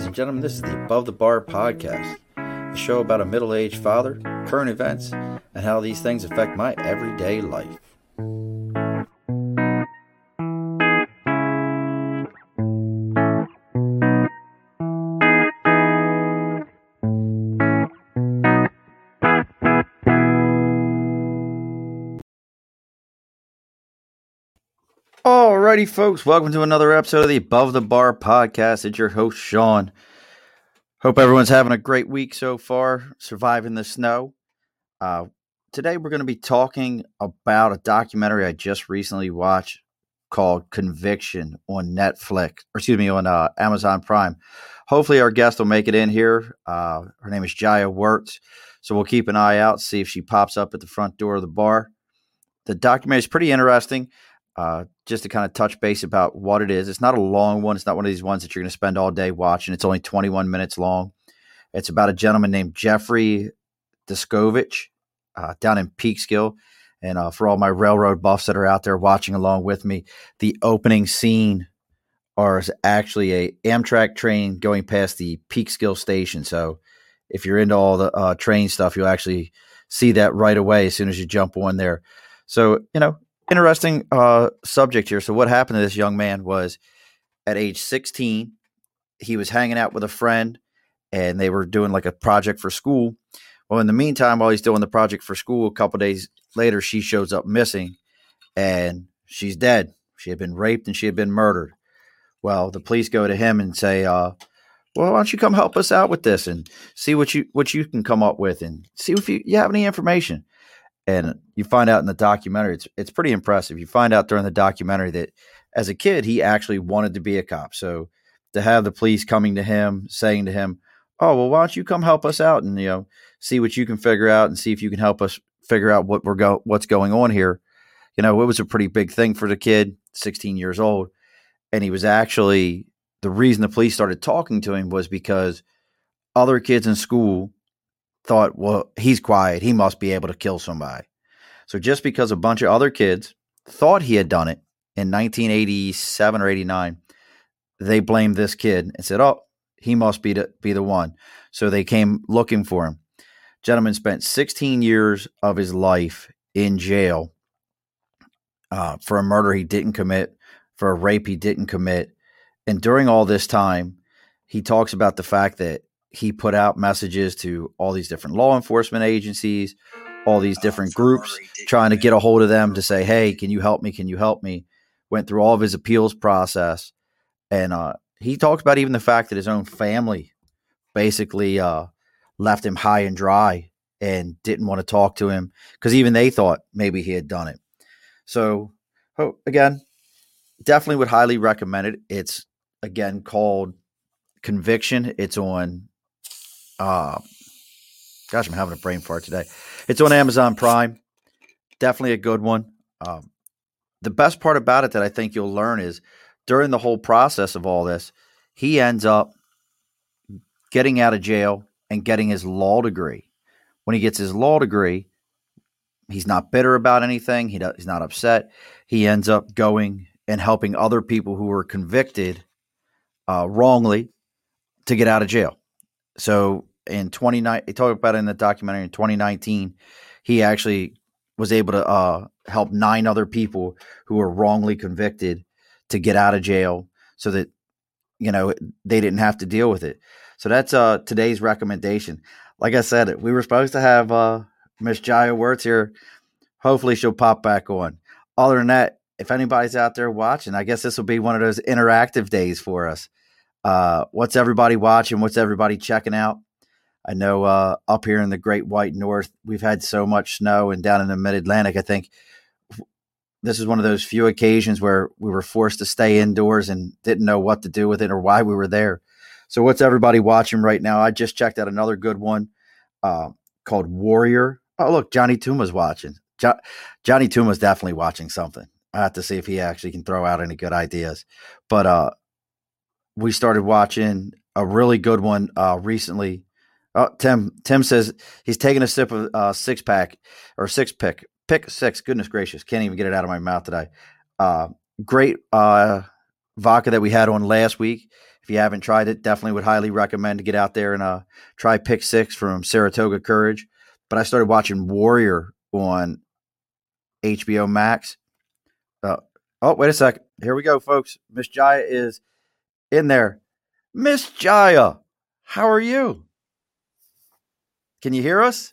and gentlemen, this is the Above the Bar podcast, a show about a middle-aged father, current events, and how these things affect my everyday life. Alrighty, folks, welcome to another episode of the Above the Bar podcast. It's your host, Sean. Hope everyone's having a great week so far, surviving the snow. Today we're going to be talking about a documentary I just recently watched called Conviction on on Amazon Prime. Hopefully our guest will make it in here. Her name is Jaya Wertz, so we'll keep an eye out, see if she pops up at the front door of the bar. The documentary is pretty interesting. Just to kind of touch base about what it is. It's not a long one. It's not one of these ones that you're going to spend all day watching. It's only 21 minutes long. It's about a gentleman named Jeffrey Descovich down in Peekskill. And for all my railroad buffs that are out there watching along with me, the opening scene is actually a Amtrak train going past the Peekskill station. So if you're into all the train stuff, you'll actually see that right away as soon as you jump on there. So, interesting subject here. So what happened to this young man was at age 16, he was hanging out with a friend and they were doing like a project for school. Well, in the meantime, while he's doing the project for school, a couple of days later, she shows up missing and she's dead. She had been raped and she had been murdered. Well, the police go to him and say, well, why don't you come help us out with this and see what you can come up with and see if you have any information. And you find out in the documentary, it's pretty impressive. You find out during the documentary that as a kid, he actually wanted to be a cop. So to have the police coming to him, saying to him, oh, well, why don't you come help us out and, see what you can figure out and see if you can help us figure out what's going on here. It was a pretty big thing for the kid, 16 years old. And he was actually, the reason the police started talking to him was because other kids in school thought, well, he's quiet. He must be able to kill somebody. So just because a bunch of other kids thought he had done it in 1987 or 89, they blamed this kid and said, oh, he must be the one. So they came looking for him. Gentleman spent 16 years of his life in jail for a murder he didn't commit, for a rape he didn't commit. And during all this time, he talks about the fact that he put out messages to all these different law enforcement agencies, all these different groups, trying to get a hold of them to say, hey, can you help me? Can you help me? Went through all of his appeals process. And he talks about even the fact that his own family basically left him high and dry and didn't want to talk to him because even they thought maybe he had done it. So, again, definitely would highly recommend it. It's, again, called Conviction. It's on I'm having a brain fart today. It's on Amazon Prime. Definitely a good one. The best part about it that I think you'll learn is during the whole process of all this, he ends up getting out of jail and getting his law degree. When he gets his law degree, he's not bitter about anything. He's not upset. He ends up going and helping other people who were convicted wrongly to get out of jail. So in he talked about it in the documentary in 2019, he actually was able to help 9 other people who were wrongly convicted to get out of jail so that, they didn't have to deal with it. So that's today's recommendation. Like I said, we were supposed to have Miss Jaya Wertz here. Hopefully she'll pop back on. Other than that, if anybody's out there watching, I guess this will be one of those interactive days for us. What's everybody watching? What's everybody checking out? I know up here in the Great White North, we've had so much snow, and down in the Mid-Atlantic, I think this is one of those few occasions where we were forced to stay indoors and didn't know what to do with it or why we were there. So what's everybody watching right now? I just checked out another good one called Warrior. Oh, look, Johnny Tuma's watching. Johnny Tuma's definitely watching something. I have to see if he actually can throw out any good ideas. But we started watching a really good one recently. Tim says he's taking a sip of pick 6. Goodness gracious. Can't even get it out of my mouth today. Great vodka that we had on last week. If you haven't tried it, definitely would highly recommend to get out there and try Pick Six from Saratoga Courage. But I started watching Warrior on HBO Max. Oh, wait a second. Here we go, folks. Miss Jaya is in there. Miss Jaya, how are you? Can you hear us?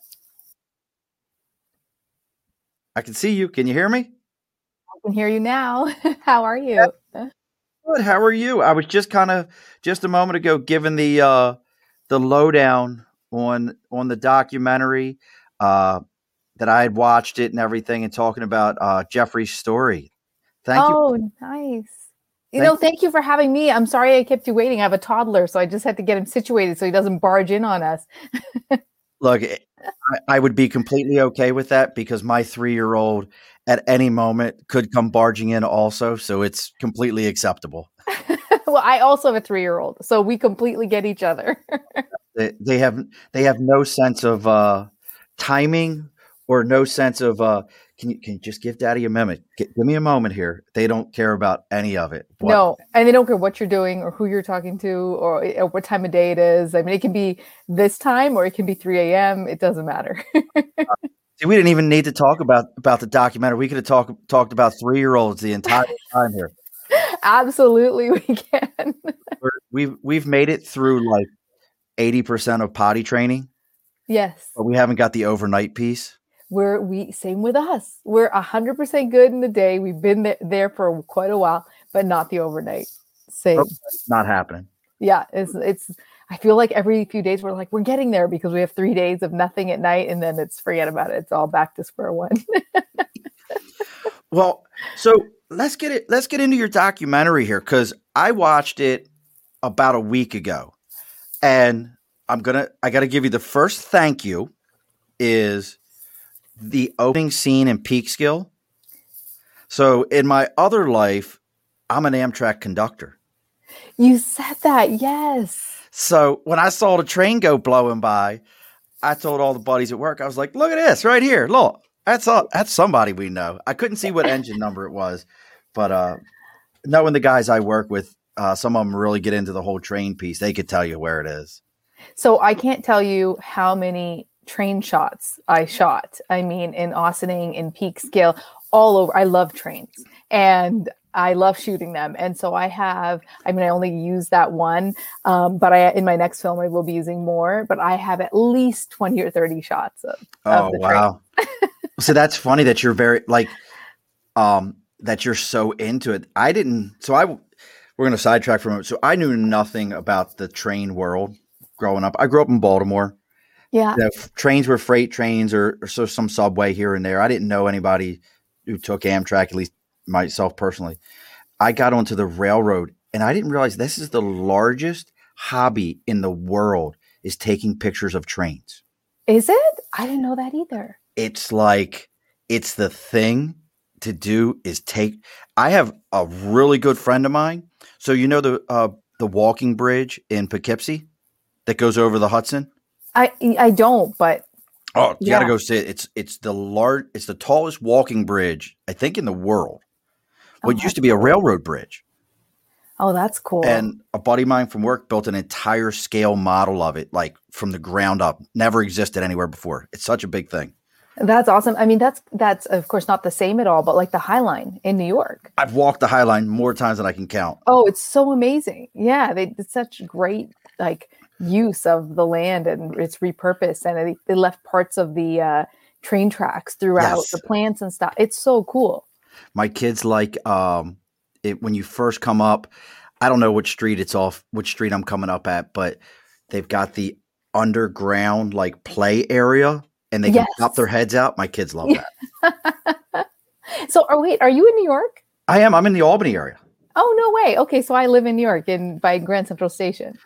I can see you. Can you hear me? I can hear you now. How are you? Good. How are you? I was just a moment ago giving the lowdown on the documentary that I had watched it and everything, and talking about Jeffrey's story. Thank you. Oh, nice. Thank you for having me. I'm sorry I kept you waiting. I have a toddler, so I just had to get him situated so he doesn't barge in on us. Look, I would be completely okay with that because my 3-year-old at any moment could come barging in also, so it's completely acceptable. Well, I also have a 3-year-old, so we completely get each other. They have no sense of timing or no sense of can you just give Daddy a moment? Give me a moment here. They don't care about any of it. No, and they don't care what you're doing or who you're talking to or what time of day it is. I mean, it can be this time or it can be 3 a.m. It doesn't matter. See, we didn't even need to talk about the documentary. We could have talked about 3-year-olds the entire time here. Absolutely, we can. We've made it through like 80% of potty training. Yes, but we haven't got the overnight piece. Same with us. We're 100% good in the day. We've been there for quite a while, but not the overnight. Same. Not happening. Yeah, it's. I feel like every few days we're getting there because we have 3 days of nothing at night, and then forget about it. It's all back to square one. Well, so let's get into your documentary here, because I watched it about a week ago, and I got to give you the first thank you is the opening scene in Peekskill. So in my other life, I'm an Amtrak conductor. You said that, yes. So when I saw the train go blowing by, I told all the buddies at work, I was like, look at this right here. Look, that's somebody we know. I couldn't see what engine number it was, but knowing the guys I work with, some of them really get into the whole train piece. They could tell you where it is. So I can't tell you how many train shots I shot. I mean, in Ossining, in Peekskill, all over. I love trains and I love shooting them. And so I only use that one, but in my next film, I will be using more, but I have at least 20 or 30 shots of the wow. So that's funny that you're very that you're so into it. We're going to sidetrack from it. So I knew nothing about the train world growing up. I grew up in Baltimore. Yeah. Trains were freight trains or so some subway here and there. I didn't know anybody who took Amtrak, at least myself personally. I got onto the railroad and I didn't realize this is the largest hobby in the world is taking pictures of trains. Is it? I didn't know that either. It's like, it's the thing to do is I have a really good friend of mine. So you know the walking bridge in Poughkeepsie that goes over the Hudson? I don't, but you got to go see it. It's the tallest walking bridge, I think, in the world. What used to be a railroad bridge. Oh, that's cool. And a buddy of mine from work built an entire scale model of it, like from the ground up. Never existed anywhere before. It's such a big thing. That's awesome. I mean, that's of course not the same at all, but like the High Line in New York. I've walked the High Line more times than I can count. Oh, it's so amazing. Yeah, it's such great use of the land, and it's repurposed, and they left parts of the train tracks throughout the plants and stuff. It's so cool. My kids like it when you first come up. I don't know which street I'm coming up at, but they've got the underground play area, and they can pop their heads out. My kids love that. So, are you in New York? I am. I'm in the Albany area. Oh, no way. Okay, so I live in New York, by Grand Central Station.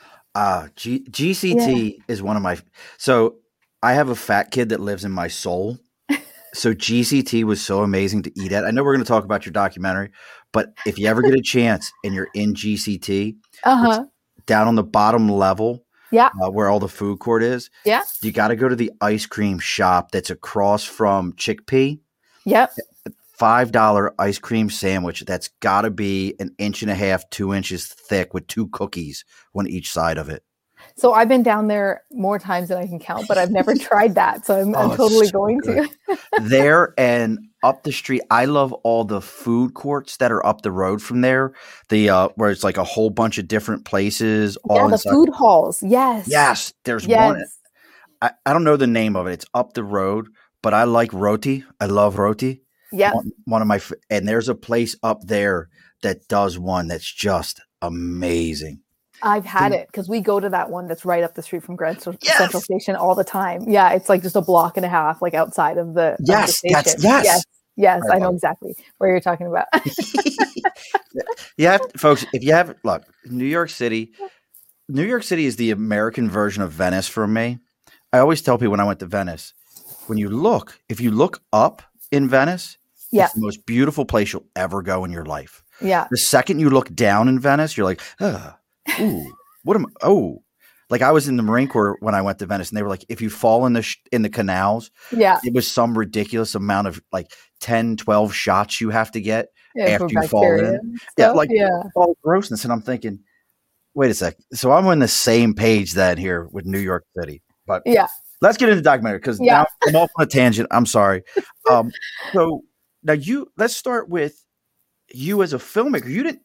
GCT is one of my. So I have a fat kid that lives in my soul. So GCT was so amazing to eat at. I know we're going to talk about your documentary, but if you ever get a chance and you're in GCT, down on the bottom level, where all the food court is, you got to go to the ice cream shop that's across from Chickpea. Yep. $5 ice cream sandwich that's got to be an inch and a half, 2 inches thick with 2 cookies on each side of it. So I've been down there more times than I can count, but I've never tried that. So I'm totally so going good. to. There and up the street, I love all the food courts that are up the road from there. The where it's like a whole bunch of different places. Yeah, All the inside. food halls. Yes. Yes, there's one. Yes. I don't know the name of it. It's up the road, but I like roti. I love roti. Yeah. One of my and there's a place up there that does one that's just amazing. I've had it because we go to that one that's right up the street from Grand Central Yes! Station all the time. Yeah, it's like just a block and a half, like outside of the Yes, station. that's yes. Yes, I know exactly where you're talking about. You have, folks, if you have look, New York City is the American version of Venice for me. I always tell people when I went to Venice, if you look up in Venice, it's the most beautiful place you'll ever go in your life. Yeah. The second you look down in Venice, you're like, ooh, like I was in the Marine Corps when I went to Venice, and they were like, if you fall in the canals, it was some ridiculous amount of like 10, 12 shots you have to get after you fall in. All grossness. And I'm thinking, wait a sec. So I'm on the same page then here with New York City. But let's get into the documentary because now I'm off on a tangent. I'm sorry. So now let's start with you as a filmmaker.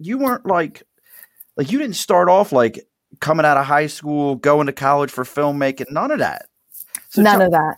You didn't start off like coming out of high school, going to college for filmmaking, none of that. So none of that.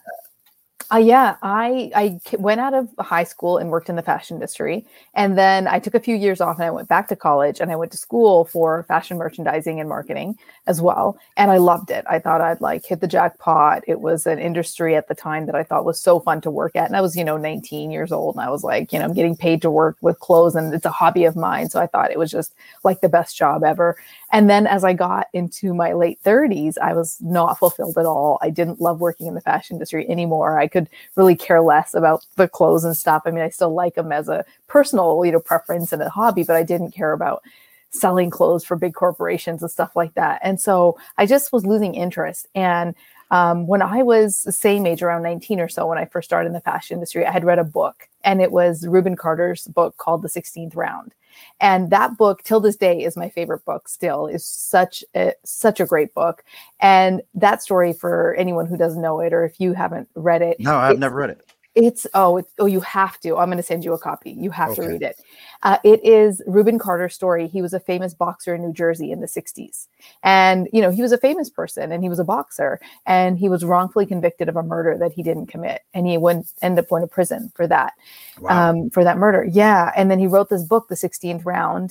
I went out of high school and worked in the fashion industry. And then I took a few years off and I went back to college and I went to school for fashion merchandising and marketing as well. And I loved it. I thought I'd like hit the jackpot. It was an industry at the time that I thought was so fun to work at. And I was, 19 years old. And I was like, I'm getting paid to work with clothes and it's a hobby of mine. So I thought it was just like the best job ever. And then as I got into my late 30s, I was not fulfilled at all. I didn't love working in the fashion industry anymore. I could really care less about the clothes and stuff. I mean, I still like them as a personal, preference and a hobby, but I didn't care about selling clothes for big corporations and stuff like that. And so I just was losing interest. And when I was the same age, around 19 or so, when I first started in the fashion industry, I had read a book, and it was Reuben Carter's book called The 16th Round. And that book, till this day, is my favorite book still. Is such a great book. And that story, for anyone who doesn't know it, or if you haven't read it. No, I've never read it. You have to. I'm going to send you a copy. You have to read it. It is Reuben Carter's story. He was a famous boxer in New Jersey in the 60s. And, he was a famous person and he was a boxer, and he was wrongfully convicted of a murder that he didn't commit. And he end up going to prison for that, for that murder. Yeah. And then he wrote this book, The 16th Round,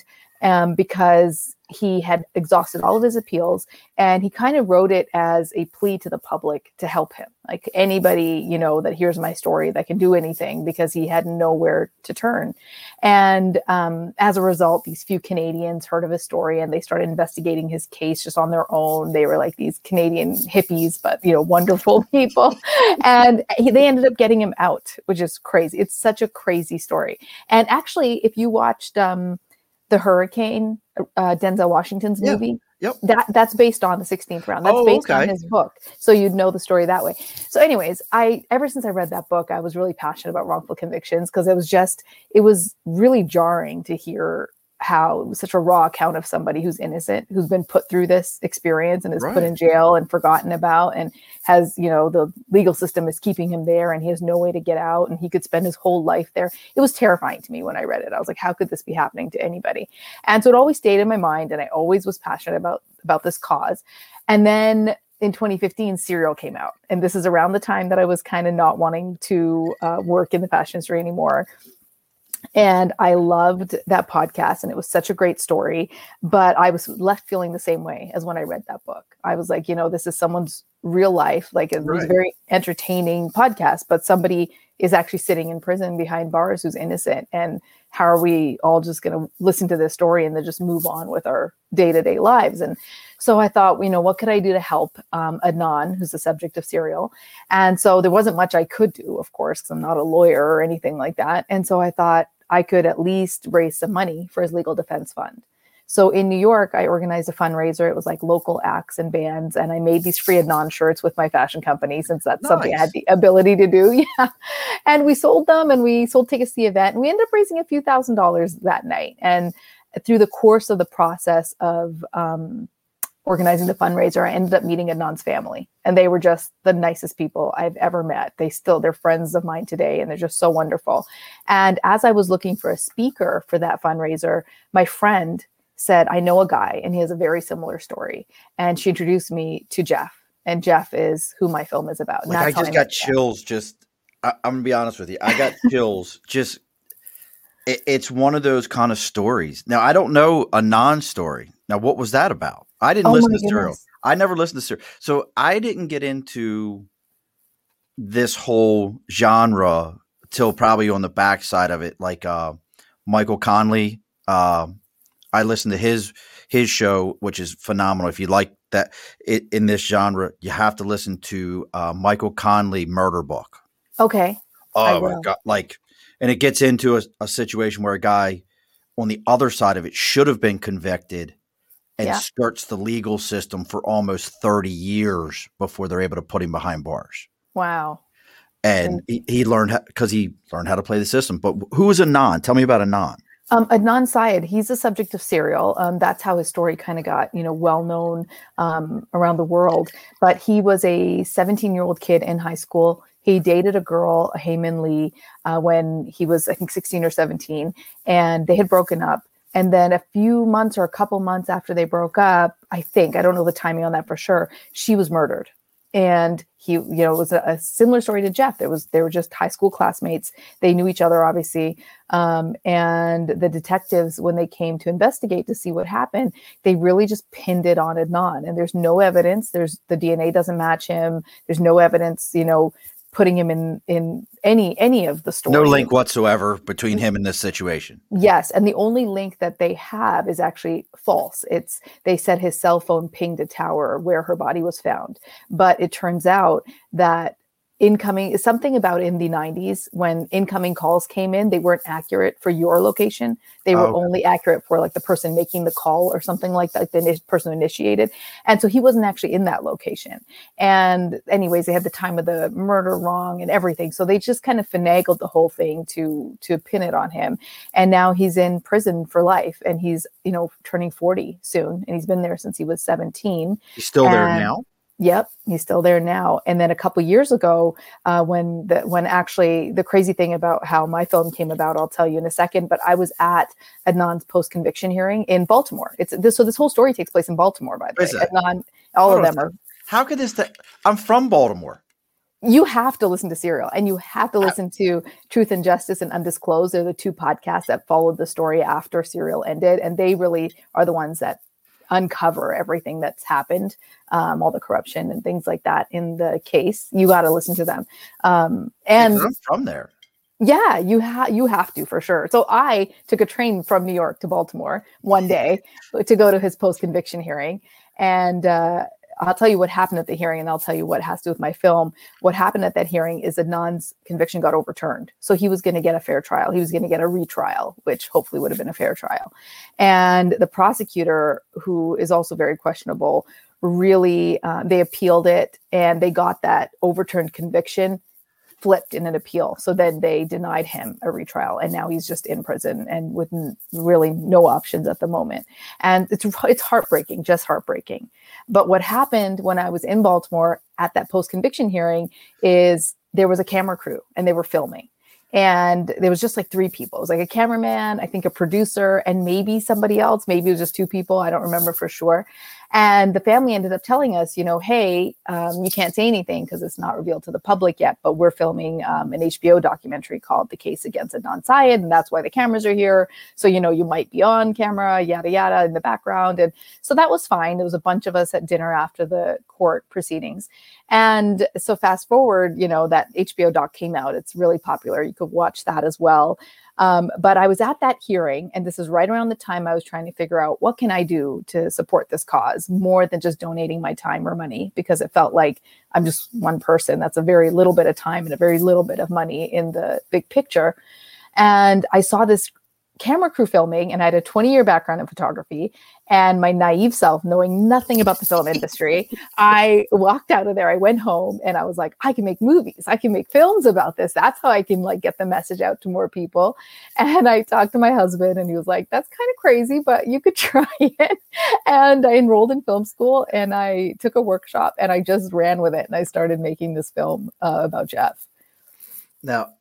because he had exhausted all of his appeals, and he kind of wrote it as a plea to the public to help him. Like anybody, that hears my story that can do anything, because he had nowhere to turn. And as a result, these few Canadians heard of his story and they started investigating his case just on their own. They were like these Canadian hippies, but, wonderful people. And they ended up getting him out, which is crazy. It's such a crazy story. And actually, if you watched The Hurricane, Denzel Washington's movie. Yep. That's based on The 16th Round. That's based on his book. So you'd know the story that way. So anyways, ever since I read that book, I was really passionate about wrongful convictions, because it was really jarring to hear how it was such a raw account of somebody who's innocent, who's been put through this experience and is put in jail and forgotten about, and has, the legal system is keeping him there and he has no way to get out, and he could spend his whole life there. It was terrifying to me when I read it. I was like, how could this be happening to anybody? And so it always stayed in my mind, and I always was passionate about this cause. And then in 2015, Serial came out. And this is around the time that I was kind of not wanting to work in the fashion industry anymore. And I loved that podcast, and it was such a great story, but I was left feeling the same way as when I read that book. I was like, this is someone's real life. Like, it was a very entertaining podcast, but somebody is actually sitting in prison behind bars who's innocent. And how are we all just going to listen to this story and then just move on with our day-to-day lives? And so I thought, what could I do to help Adnan, who's the subject of Serial? And so there wasn't much I could do, of course, because I'm not a lawyer or anything like that. And so I thought I could at least raise some money for his legal defense fund. So in New York, I organized a fundraiser. It was like local acts and bands. And I made these free Adnan shirts with my fashion company, since that's something I had the ability to do. Yeah. And we sold them, and we sold tickets to the event. And we ended up raising a few $1,000s that night. And through the course of the process of organizing the fundraiser, I ended up meeting Adnan's family, and they were just the nicest people I've ever met. They're friends of mine today, and they're just so wonderful. And as I was looking for a speaker for that fundraiser, my friend said, I know a guy, and he has a very similar story. And she introduced me to Jeff, and Jeff is who my film is about. Like, I just got chills. I'm going to be honest with you. I got chills. It's one of those kind of stories. Now, I don't know Adnan's story. Now, what was that about? I didn't listen to Serial. I never listened to Serial. So I didn't get into this whole genre till probably on the backside of it. Like Michael Conley. I listened to his show, which is phenomenal. If you like that in this genre, you have to listen to Michael Conley Murder Book. Okay. Oh my God. And it gets into a situation where a guy on the other side of it should have been convicted and skirts the legal system for almost 30 years before they're able to put him behind bars. Wow. And he learned how to play the system. But who is Adnan? Tell me about Adnan. Adnan Syed, he's the subject of Serial. That's how his story kind of got, well known around the world. But he was a 17-year-old kid in high school. He dated a girl, Heyman Lee, when he was, I think, 16 or 17, and they had broken up. And then a few months or a couple months after they broke up, I don't know the timing on that for sure, she was murdered. And he, it was a similar story to Jeff. They were just high school classmates. They knew each other, obviously. And the detectives, when they came to investigate to see what happened, they really just pinned it on Adnan. And there's no evidence. The DNA doesn't match him. There's no evidence, putting him in any of the story. No link whatsoever between him and this situation. Yes. And the only link that they have is actually false. They said his cell phone pinged a tower where her body was found. But it turns out that something about in the 90s, when incoming calls came in, they weren't accurate for your location. They were only accurate for like the person making the call or something like that, the person who initiated. And so he wasn't actually in that location. And anyways, they had the time of the murder wrong and everything. So they just kind of finagled the whole thing to pin it on him. And now he's in prison for life, and he's, turning 40 soon. And he's been there since he was 17. He's still there now? Yep, he's still there now. And then a couple of years ago, when actually the crazy thing about how my film came about, I'll tell you in a second. But I was at Adnan's post-conviction hearing in Baltimore. So this whole story takes place in Baltimore, by the way. Adnan, all of them are. How could this? I'm from Baltimore. You have to listen to Serial, and you have to listen to Truth and Justice and Undisclosed. They're the two podcasts that followed the story after Serial ended, and they really are the ones that uncover everything that's happened, all the corruption and things like that in the case. You got to listen to them. And I'm from there. Yeah, you have to, for sure. So I took a train from New York to Baltimore one day to go to his post-conviction hearing. And I'll tell you what happened at the hearing, and I'll tell you what has to do with my film. What happened at that hearing is Adnan's conviction got overturned. So he was going to get a fair trial. He was going to get a retrial, which hopefully would have been a fair trial. And the prosecutor, who is also very questionable, really, they appealed it, and they got that overturned conviction flipped in an appeal. So then they denied him a retrial, and now he's just in prison and with really no options at the moment. And it's heartbreaking, just heartbreaking. But what happened when I was in Baltimore at that post-conviction hearing is there was a camera crew, and they were filming. And there was just like 3 people. It was like a cameraman, I think a producer, and maybe somebody else. Maybe it was just 2 people. I don't remember for sure. And the family ended up telling us, hey, you can't say anything because it's not revealed to the public yet, but we're filming an HBO documentary called The Case Against Adnan Syed, and that's why the cameras are here. So, you might be on camera, yada, yada, in the background. And so that was fine. There was a bunch of us at dinner after the court proceedings. And so fast forward, that HBO doc came out. It's really popular. You could watch that as well. But I was at that hearing, and this is right around the time I was trying to figure out what can I do to support this cause more than just donating my time or money, because it felt like I'm just one person. That's a very little bit of time and a very little bit of money in the big picture. And I saw this camera crew filming, and I had a 20-year background in photography, and my naive self, knowing nothing about the film industry, I walked out of there. I went home and I was like, I can make movies. I can make films about this. That's how I can like get the message out to more people. And I talked to my husband and he was like, that's kind of crazy, but you could try it. And I enrolled in film school and I took a workshop and I just ran with it. And I started making this film about Jeff. Now,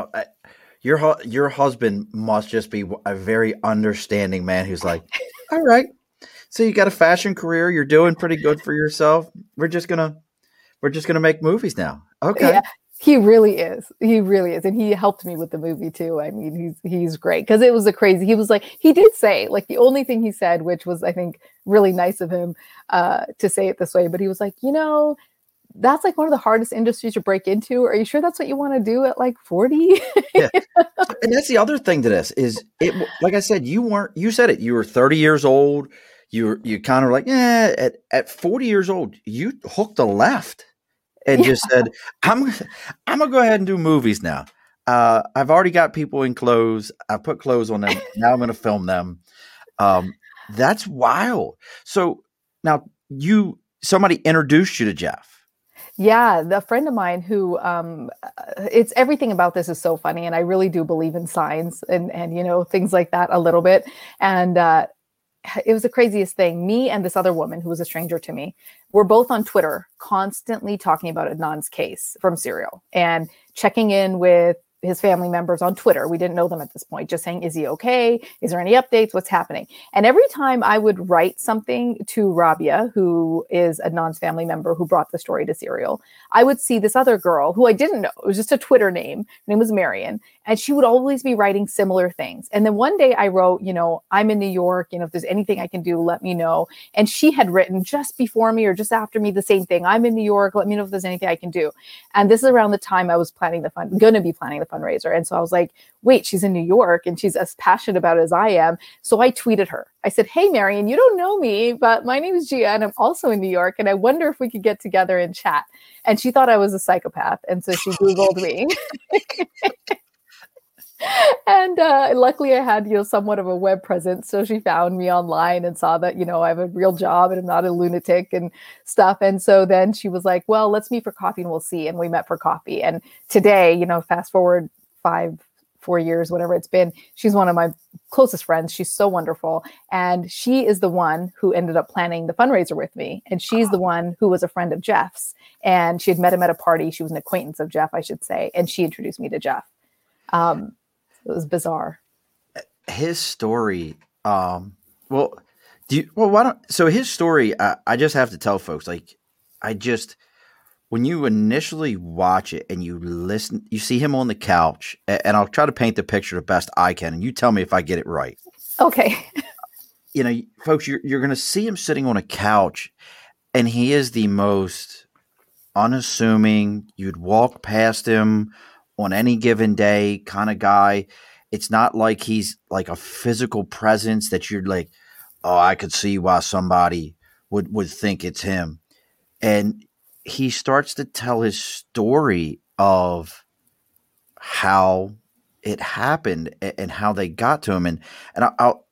your husband must just be a very understanding man who's like, all right, so you got a fashion career, you're doing pretty good for yourself. We're just gonna make movies now. Okay. Yeah, he really is. He really is. And he helped me with the movie too. I mean, he's great because it was he was like, he did say like the only thing he said, which was, I think, really nice of him to say it this way, but he was like, that's like one of the hardest industries to break into. Are you sure that's what you want to do at like 40? Yeah. And that's the other thing to this is it, like I said, you said it, you were 30 years old. You kind of like, at 40 years old, you hooked a left and just said, I'm going to go ahead and do movies now. I've already got people in clothes. I put clothes on them. Now I'm going to film them. That's wild. So now somebody introduced you to Jeff. Yeah, the friend of mine who it's everything about this is so funny, and I really do believe in signs and things like that a little bit. And it was the craziest thing. Me and this other woman who was a stranger to me, we're both on Twitter, constantly talking about Adnan's case from Serial and checking in with his family members on Twitter. We didn't know them at this point, just saying, is he okay? Is there any updates? What's happening? And every time I would write something to Rabia, who is Adnan's family member who brought the story to Serial, I would see this other girl who I didn't know. It was just a Twitter name. Her name was Marion. And she would always be writing similar things. And then one day I wrote, I'm in New York, if there's anything I can do, let me know. And she had written just before me or just after me the same thing. I'm in New York. Let me know if there's anything I can do. And this is around the time I was going to be planning the fundraiser. And so I was like, wait, she's in New York and she's as passionate about it as I am. So I tweeted her. I said, hey, Marion, you don't know me, but my name is Gia and I'm also in New York. And I wonder if we could get together and chat. And she thought I was a psychopath. And so she Googled me. And luckily I had, somewhat of a web presence. So she found me online and saw that, I have a real job and I'm not a lunatic and stuff. And so then she was like, well, let's meet for coffee and we'll see. And we met for coffee. And today, fast forward 4 years, whatever it's been, she's one of my closest friends. She's so wonderful. And she is the one who ended up planning the fundraiser with me. And she's the one who was a friend of Jeff's. And she had met him at a party. She was an acquaintance of Jeff, I should say. And she introduced me to Jeff. It was bizarre. His story, so his story, I just have to tell folks, when you initially watch it and you listen, you see him on the couch, and I'll try to paint the picture the best I can, and you tell me if I get it right. Okay. Folks, you're going to see him sitting on a couch, and he is the most unassuming. You'd walk past him on any given day kind of guy. It's not like he's like a physical presence that you're like, oh, I could see why somebody would think it's him. And he starts to tell his story of how it happened and how they got to him. And I'll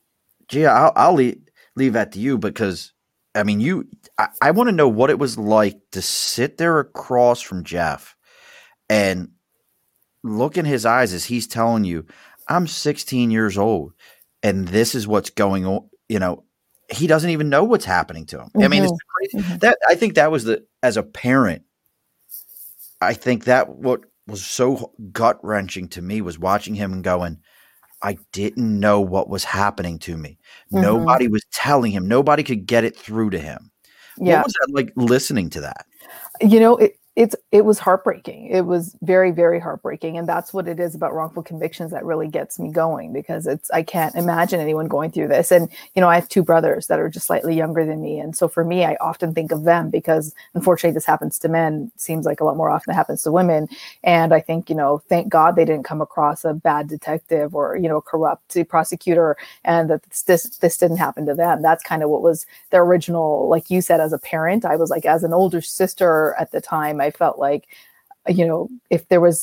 leave that to you because I mean, I want to know what it was like to sit there across from Jeff and look in his eyes as he's telling you, I'm 16 years old and this is what's going on. He doesn't even know what's happening to him. Mm-hmm. I mean, it's crazy. Mm-hmm. I think that was as a parent, I think that what was so gut wrenching to me was watching him and going, I didn't know what was happening to me. Mm-hmm. Nobody was telling him. Nobody could get it through to him. Yeah. What was that like listening to that? It was heartbreaking. It was very, very heartbreaking. And that's what it is about wrongful convictions that really gets me going because I can't imagine anyone going through this. And, I have two brothers that are just slightly younger than me. And so for me, I often think of them because unfortunately this happens to men, seems like a lot more often it happens to women. And I think, thank God they didn't come across a bad detective or, a corrupt prosecutor and that this didn't happen to them. That's kind of what was the original, like you said, as a parent, I was like, as an older sister at the time, I felt like, if there was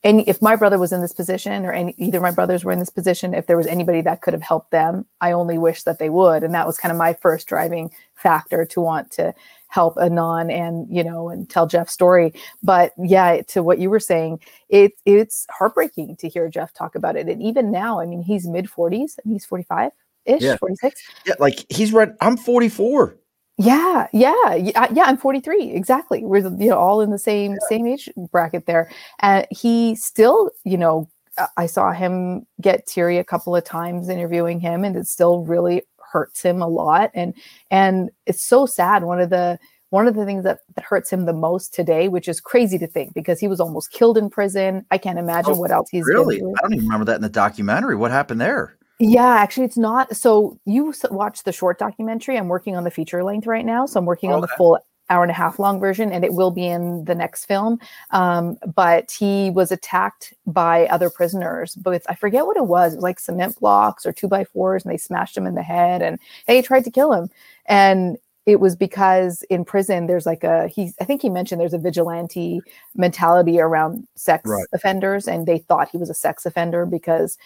if my brother was in this position, or either my brothers were in this position, if there was anybody that could have helped them, I only wish that they would. And that was kind of my first driving factor to want to help Anon and, and tell Jeff's story. But yeah, to what you were saying, it's heartbreaking to hear Jeff talk about it. And even now, I mean, he's mid 40s and he's 45-ish, 46. Yeah. Like he's right. I'm 44. Yeah. I'm 43. Exactly. We're all in the same age bracket there. And he still, I saw him get teary a couple of times interviewing him, and it still really hurts him a lot. And it's so sad. One of the things that hurts him the most today, which is crazy to think, because he was almost killed in prison. I can't imagine what else he's really. been through. I don't even remember that in the documentary. What happened there? Yeah, actually, it's not. So you watched the short documentary. I'm working on the feature length right now. So I'm working on the full hour and a half long version, and it will be in the next film. But he was attacked by other prisoners, but I forget what it was. It was like cement blocks or 2x4s, and they smashed him in the head, and they tried to kill him. And it was because in prison, there's like I think he mentioned there's a vigilante mentality around sex offenders, and they thought he was a sex offender because,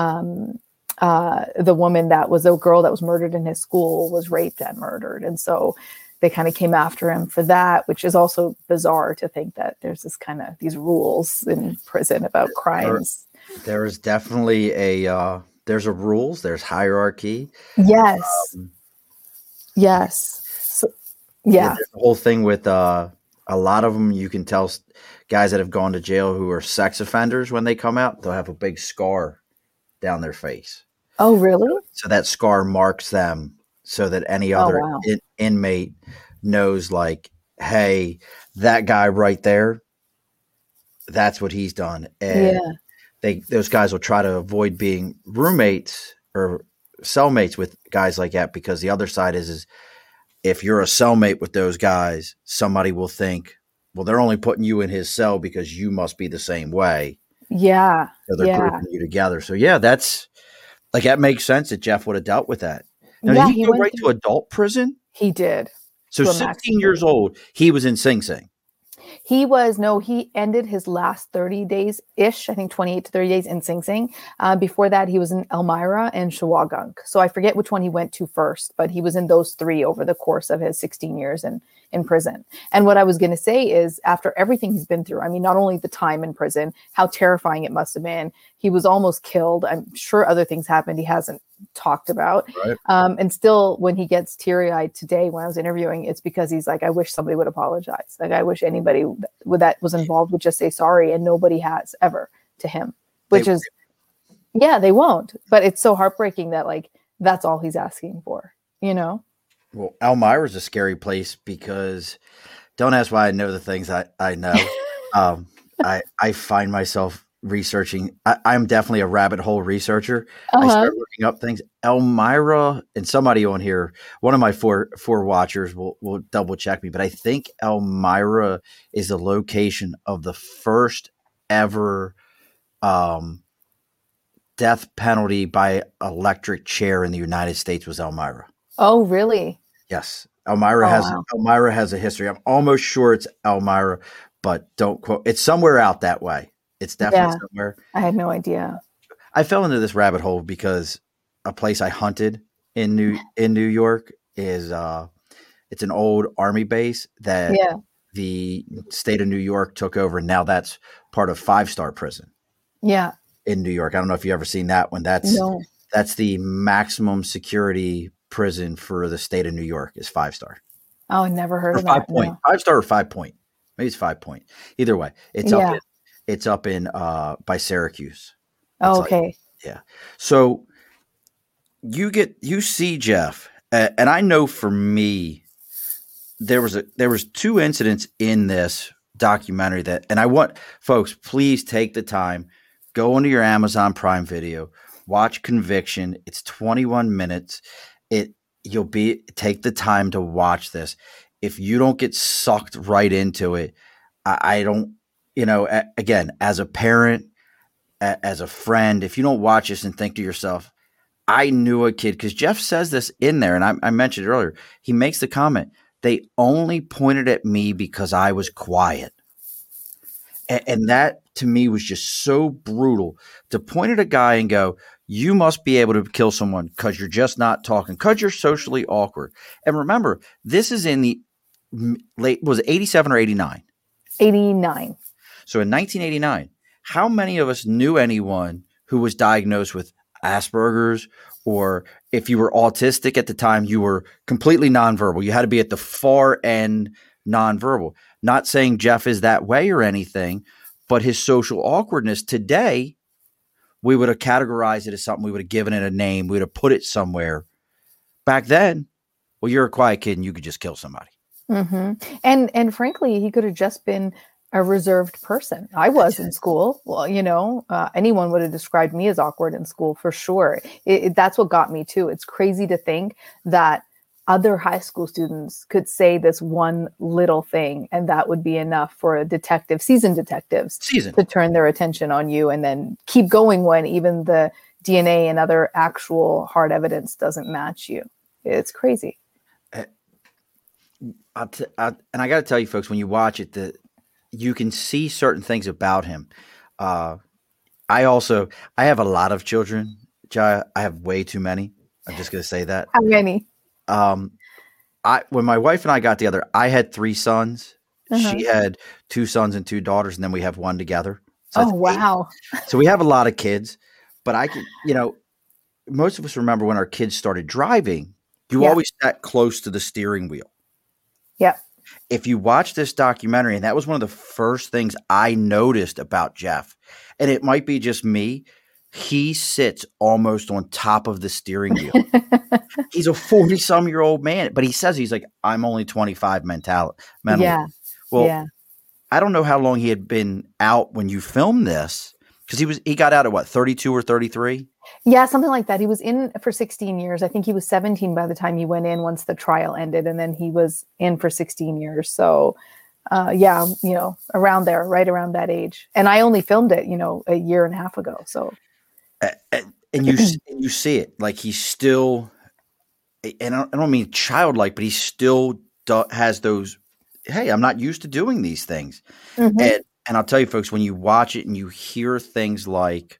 the woman that was a girl that was murdered in his school was raped and murdered. And so they kind of came after him for that, which is also bizarre to think that there's this kind of these rules in prison about crimes. There is definitely there's a rules, there's hierarchy. Yes. Yes. So, yeah. The whole thing with a lot of them, you can tell guys that have gone to jail who are sex offenders, when they come out, they'll have a big scar down their face. Oh, really? So that scar marks them so that any other inmate knows, like, hey, that guy right there, that's what he's done. And those guys will try to avoid being roommates or cellmates with guys like that, because the other side is if you're a cellmate with those guys, somebody will think, well, they're only putting you in his cell because you must be the same way. Yeah. So they're grouping you together. So that makes sense that Jeff would have dealt with that. Now, did he go right to adult prison? He did. So 16 years old, he was in Sing Sing. He ended his last 30 days-ish, I think 28 to 30 days in Sing Sing. Before that, he was in Elmira and Shawagunk. So I forget which one he went to first, but he was in those three over the course of his 16 years in prison. And what I was going to say is, after everything he's been through, I mean, not only the time in prison, how terrifying it must have been. He was almost killed. I'm sure other things happened he hasn't talked about. Right. And still, when he gets teary-eyed today when I was interviewing, it's because he's like, I wish somebody would apologize. Like, I wish anybody that was involved would just say sorry, and nobody has ever to him, they won't. But it's so heartbreaking that, like, that's all he's asking for, Well, Elmira is a scary place, because don't ask why I know the things I know. I find myself researching. I'm definitely a rabbit hole researcher. I start looking up things. Elmira, and somebody on here, one of my four watchers will double check me, but I think Elmira is the location of the first ever death penalty by electric chair in the United States was Elmira. Oh, really? Yes. Elmira has a history. I'm almost sure it's Elmira, but don't quote. It's somewhere out that way. It's definitely somewhere. I had no idea. I fell into this rabbit hole because a place I hunted in New York is it's an old army base that the state of New York took over, and now that's part of 5-star prison. Yeah. In New York. I don't know if you ever seen that one. That's the maximum security prison for the state of New York is 5-star. Oh, I never heard of that. 5 point. No. 5-star or 5 point. Maybe it's 5 point. Either way, it's up in by Syracuse. Oh, okay. So you see Jeff, and I know for me, there was 2 incidents in this documentary and I want folks, please take the time, go into your Amazon Prime Video, watch Conviction. It's 21 minutes. Take the time to watch this. If you don't get sucked right into it, I don't, again, as a parent, as a friend, if you don't watch this and think to yourself, I knew a kid, because Jeff says this in there, and I mentioned it earlier, he makes the comment, they only pointed at me because I was quiet. And that to me was just so brutal to point at a guy and go, you must be able to kill someone because you're just not talking, because you're socially awkward. And remember, this is in the late, was it 87 or 89? 89. So in 1989, how many of us knew anyone who was diagnosed with Asperger's, or if you were autistic at the time, you were completely nonverbal. You had to be at the far end nonverbal. Not saying Jeff is that way or anything, but his social awkwardness today, we would have categorized it as something. We would have given it a name. We would have put it somewhere. Back then, well, you're a quiet kid and you could just kill somebody. Mm-hmm. And frankly, he could have just been a reserved person. I was in school. Well, anyone would have described me as awkward in school for sure. That's what got me too. It's crazy to think that other high school students could say this one little thing, and that would be enough for seasoned detectives to turn their attention on you and then keep going when even the DNA and other actual hard evidence doesn't match you. It's crazy. And I got to tell you folks, when you watch it, you can see certain things about him. I have a lot of children. I have way too many. I'm just going to say that. How many? When my wife and I got together, I had 3 sons. Uh-huh. She had 2 sons and 2 daughters, and then we have 1 together. So wow. 8. So we have a lot of kids, but most of us remember when our kids started driving, you always sat close to the steering wheel. Yep. If you watch this documentary, and that was one of the first things I noticed about Jeff, and it might be just me, he sits almost on top of the steering wheel. He's a 40-some-year-old man, but he says he's like, I'm only 25 mentally. Yeah. Well, I don't know how long he had been out when you filmed this, because he got out at what, 32 or 33? Yeah, something like that. He was in for 16 years. I think he was 17 by the time he went in once the trial ended, and then he was in for 16 years. So, around there, right around that age. And I only filmed it, a year and a half ago. So, and you see it, like he's still, and I don't mean childlike, but he still has those, hey, I'm not used to doing these things. Mm-hmm. And I'll tell you folks, when you watch it and you hear things like,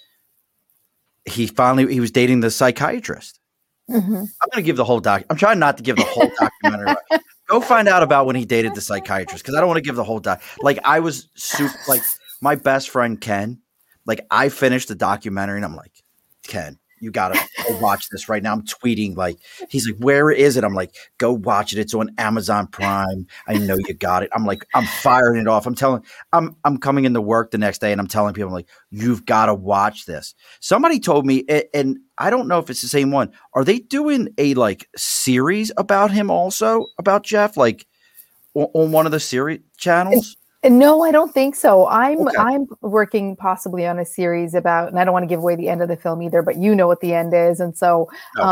he was dating the psychiatrist. Mm-hmm. I'm going to give the whole I'm trying not to give the whole documentary. Go find out about when he dated the psychiatrist, because I don't want to give the whole Like I was my best friend Ken. Like I finished the documentary and I'm like, Ken, you got to watch this right now. I'm tweeting he's like, where is it? I'm like, go watch it. It's on Amazon Prime. I know you got it. I'm like, I'm firing it off. I'm coming into work the next day and I'm telling people, I'm like, you've got to watch this. Somebody told me, and I don't know if it's the same one. Are they doing a series about him also, about Jeff, on one of the series channels? No, I don't think so. I'm working possibly on a series about, and I don't want to give away the end of the film either, but you know what the end is. And so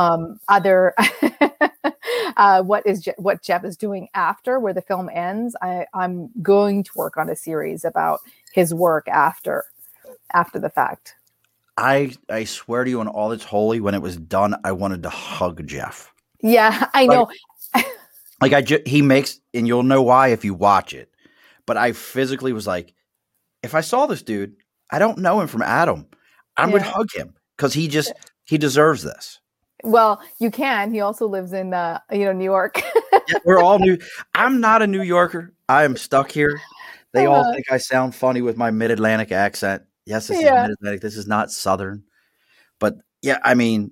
what Jeff is doing after where the film ends, I'm going to work on a series about his work after the fact. I swear to you on all that's holy, when it was done, I wanted to hug Jeff. Yeah, I know. He makes, and you'll know why if you watch it. But I physically was like, if I saw this dude, I don't know him from Adam, I would hug him because he deserves this. Well, you can. He also lives in, New York. Yeah, we're all new. I'm not a New Yorker. I am stuck here. They all think I sound funny with my mid-Atlantic accent. Yes, this is mid-Atlantic. This is not Southern. But yeah, I mean,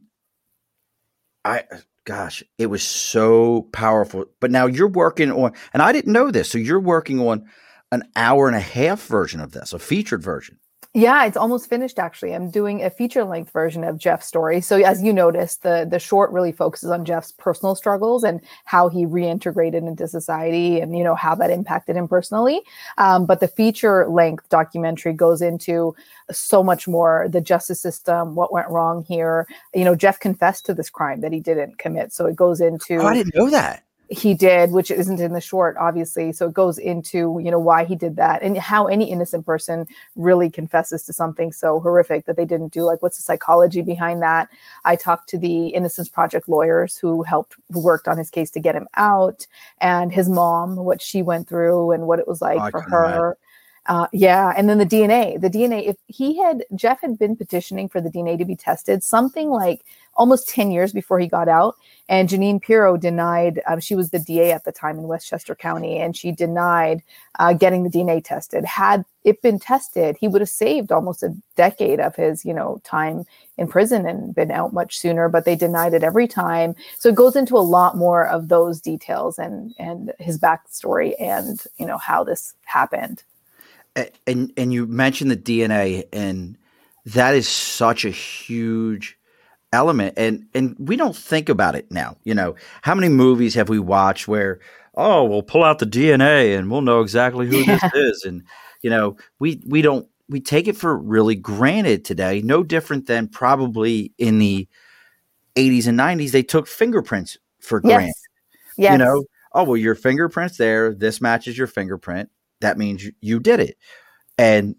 it was so powerful. But now you're working on, and I didn't know this, so you're working on an hour-and-a-half version of this, a featured version. Yeah, it's almost finished, actually. I'm doing a feature-length version of Jeff's story. So as you noticed, the short really focuses on Jeff's personal struggles and how he reintegrated into society and, how that impacted him personally. But the feature-length documentary goes into so much more, the justice system, what went wrong here. Jeff confessed to this crime that he didn't commit. So it goes into... Oh, I didn't know that. He did, which isn't in the short, obviously. So it goes into, why he did that and how any innocent person really confesses to something so horrific that they didn't do. What's the psychology behind that? I talked to the Innocence Project lawyers who worked on his case to get him out, and his mom, what she went through and what it was like for her. Yeah. And then the DNA, if Jeff had been petitioning for the DNA to be tested, something like almost 10 years before he got out. And Jeanine Pirro denied, she was the DA at the time in Westchester County, and she denied getting the DNA tested. Had it been tested, he would have saved almost a decade of his, time in prison and been out much sooner, but they denied it every time. So it goes into a lot more of those details and his backstory and, how this happened. And you mentioned the DNA, and that is such a huge element, and we don't think about it now. How many movies have we watched where, oh, we'll pull out the DNA and we'll know exactly who this is, and we take it for really granted today. No different than probably in the 80s and 90s, they took fingerprints for granted. Yes. Oh, well, your fingerprint's there. This matches your fingerprint. That means you did it. And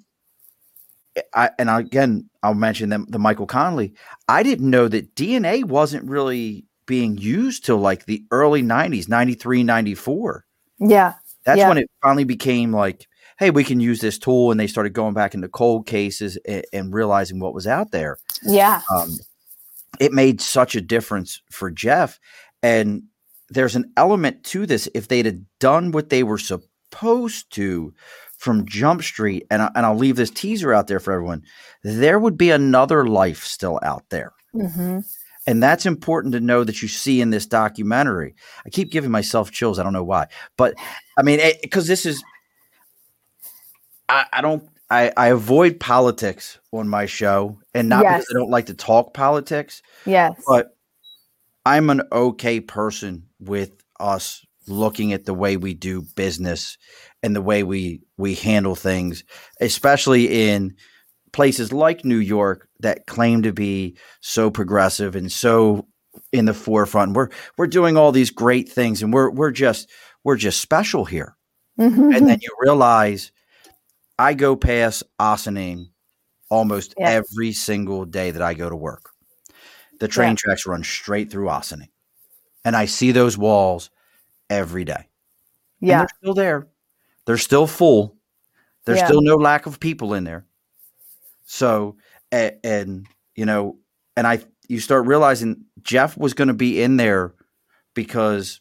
I'll mention the Michael Connelly. I didn't know that DNA wasn't really being used till like the early 90s, 93, 94. Yeah. That's when it finally became like, hey, we can use this tool. And they started going back into cold cases and realizing what was out there. Yeah. It made such a difference for Jeff. And there's an element to this. If they'd have done what they were supposed to from Jump Street, and I'll leave this teaser out there for everyone, there would be another life still out there. Mm-hmm. And that's important to know that you see in this documentary. I keep giving myself chills. I don't know why, but I mean, because this is, I avoid politics on my show, and not because I don't like to talk politics. Yes. But I'm an okay person with us looking at the way we do business and the way we handle things, especially in places like New York that claim to be so progressive and so in the forefront. We're doing all these great things, and we're just special here. Mm-hmm. And then you realize I go past Ossining almost every single day that I go to work. The train tracks run straight through Ossining, and I see those walls every day. Yeah. And they're still there. They're still full. There's still no lack of people in there. So, you start realizing Jeff was going to be in there because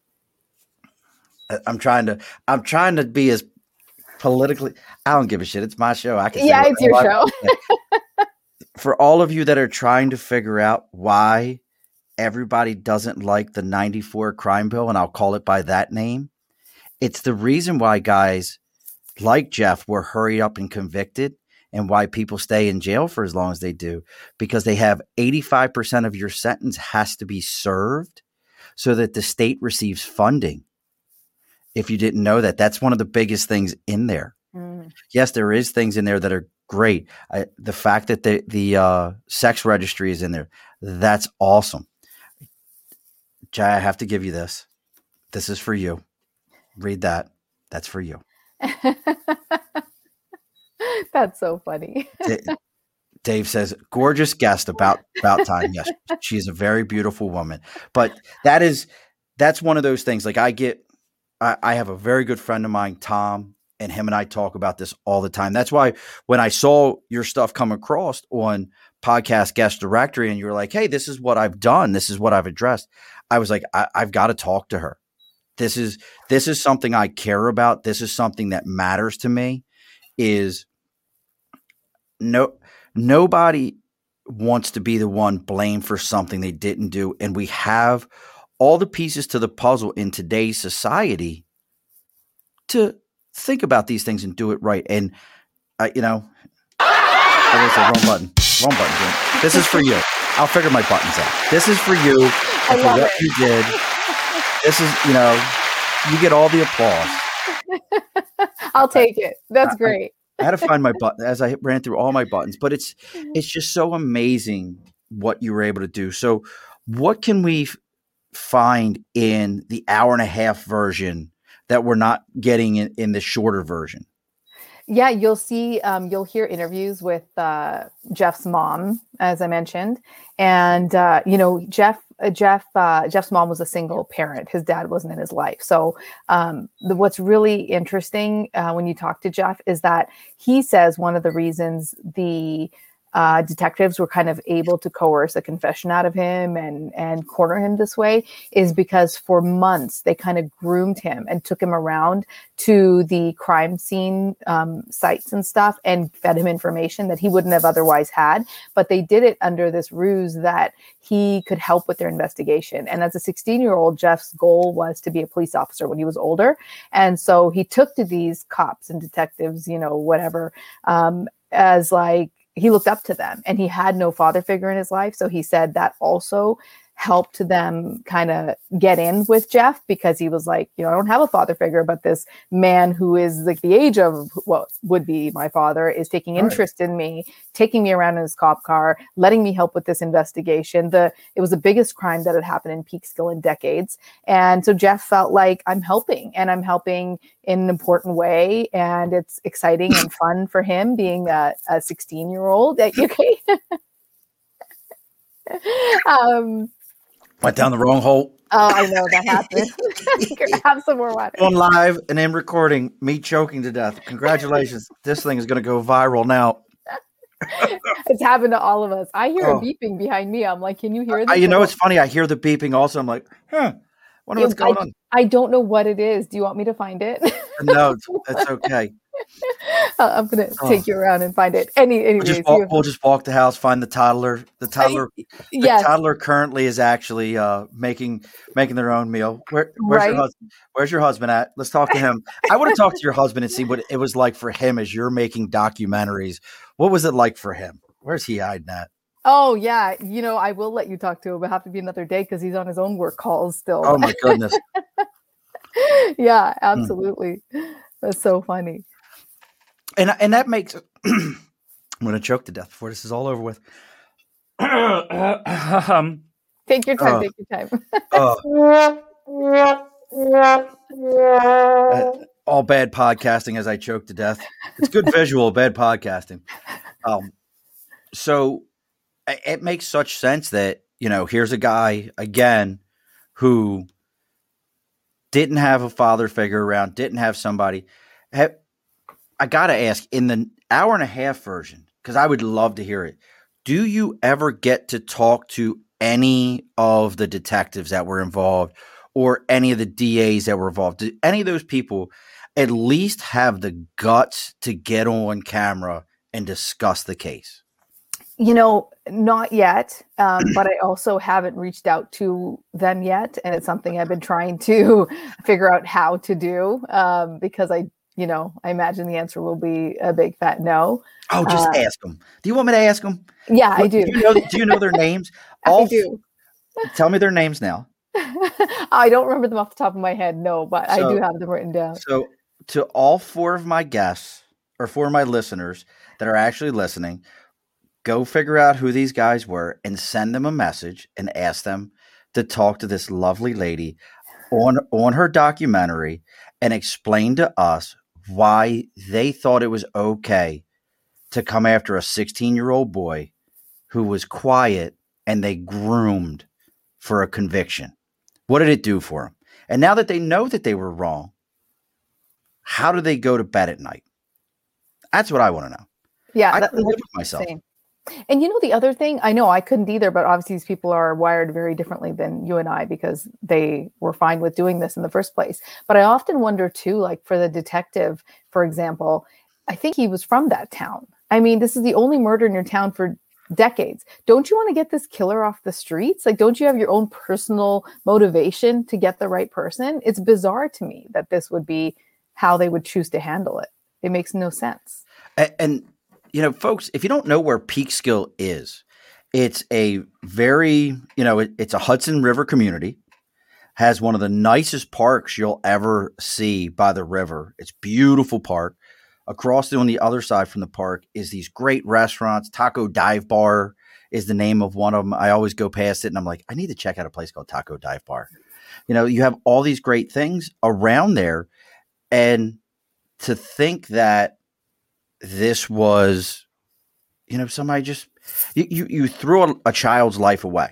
I'm trying to be as politically, I don't give a shit. It's my show. I can it's your show. For all of you that are trying to figure out why everybody doesn't like the 94 crime bill, and I'll call it by that name, it's the reason why guys like Jeff were hurried up and convicted, and why people stay in jail for as long as they do, because they have 85% of your sentence has to be served so that the state receives funding. If you didn't know that, that's one of the biggest things in there. Mm. Yes, there is things in there that are great. The fact that the sex registry is in there, that's awesome. Jai, I have to give you this. This is for you. Read that. That's for you. That's so funny. Dave says, gorgeous guest, about time. Yes, she's a very beautiful woman. But that's one of those things. Like I have a very good friend of mine, Tom, and him and I talk about this all the time. That's why when I saw your stuff come across on Podcast Guest Directory and you were like, hey, this is what I've done, this is what I've addressed, I was like, I've got to talk to her. This is something I care about. This is something that matters to me. Nobody wants to be the one blamed for something they didn't do. And we have all the pieces to the puzzle in today's society to think about these things and do it right. And, I said, wrong button. Jim. This is for you. I'll figure my buttons out. This is for you. And for what you did. This is, you get all the applause. I'll take it. That's great. I had to find my button as I ran through all my buttons, but it's just so amazing what you were able to do. So what can we find in the hour-and-a-half version that we're not getting in the shorter version? Yeah, you'll see, you'll hear interviews with Jeff's mom, as I mentioned. And, Jeff Jeff's mom was a single parent. His dad wasn't in his life. So what's really interesting when you talk to Jeff is that he says one of the reasons the detectives were kind of able to coerce a confession out of him and corner him this way is because for months they kind of groomed him and took him around to the crime scene sites and stuff and fed him information that he wouldn't have otherwise had. But they did it under this ruse that he could help with their investigation. And as a 16-year-old, Jeff's goal was to be a police officer when he was older. And so he took to these cops and detectives, whatever, as like, he looked up to them, and he had no father figure in his life. So he said that also helped them kind of get in with Jeff, because he was like, I don't have a father figure, but this man who is like the age of what would be my father is taking interest in me, taking me around in his cop car, letting me help with this investigation. It was the biggest crime that had happened in Peekskill in decades. And so Jeff felt like I'm helping in an important way. And it's exciting and fun for him being a 16-year-old at UK. Went down the wrong hole. Oh, I know that happened. Have some more water. On live and in recording, me choking to death. Congratulations. This thing is going to go viral now. It's happened to all of us. I hear a beeping behind me. I'm like, can you hear this? It's funny. I hear the beeping also. I'm like, wonder what's going on. I don't know what it is. Do you want me to find it? No, that's okay. I'm going to take you around and find it. Anyways, we'll just walk the house, find the toddler. The toddler currently is actually making their own meal. Where's your husband? Where's your husband at? Let's talk to him. I want to talk to your husband and see what it was like for him as you're making documentaries. What was it like for him? Where's he hiding at? Oh, yeah. I will let you talk to him. It'll have to be another day because he's on his own work calls still. Oh, my goodness. Yeah, absolutely. That's so funny. And that makes I'm going to choke to death before this is all over with. Take your time. Take your time. All bad podcasting as I choke to death. It's good visual, bad podcasting. So it makes such sense that, here's a guy, again, who didn't have a father figure around, didn't have somebody. I got to ask, in the hour and a half version, because I would love to hear it, do you ever get to talk to any of the detectives that were involved or any of the DAs that were involved? Did any of those people at least have the guts to get on camera and discuss the case? Not yet, but I also haven't reached out to them yet. And it's something I've been trying to figure out how to do because I imagine the answer will be a big fat no. Oh, just ask them. Do you want me to ask them? Yeah, I do. Do you know their names? I do. Tell me their names now. I don't remember them off the top of my head, no, but I do have them written down. So to all four of my guests or four of my listeners that are actually listening, go figure out who these guys were and send them a message and ask them to talk to this lovely lady on her documentary and explain to us why they thought it was okay to come after a 16-year-old boy who was quiet and they groomed for a conviction. What did it do for him? And now that they know that they were wrong, how do they go to bed at night? That's what I want to know. Yeah, I couldn't live with myself. Same. And the other thing, I know I couldn't either, but obviously these people are wired very differently than you and I because they were fine with doing this in the first place. But I often wonder too, like for the detective, for example, I think he was from that town. I mean, this is the only murder in your town for decades. Don't you want to get this killer off the streets? Like, don't you have your own personal motivation to get the right person? It's bizarre to me that this would be how they would choose to handle it. It makes no sense. And folks, if you don't know where Peekskill is, it's a very, it's a Hudson River community, has one of the nicest parks you'll ever see by the river. It's a beautiful park. Across on the other side from the park is these great restaurants. Taco Dive Bar is the name of one of them. I always go past it and I'm like, I need to check out a place called Taco Dive Bar. You have all these great things around there. And to think that this was, somebody just, you threw a child's life away.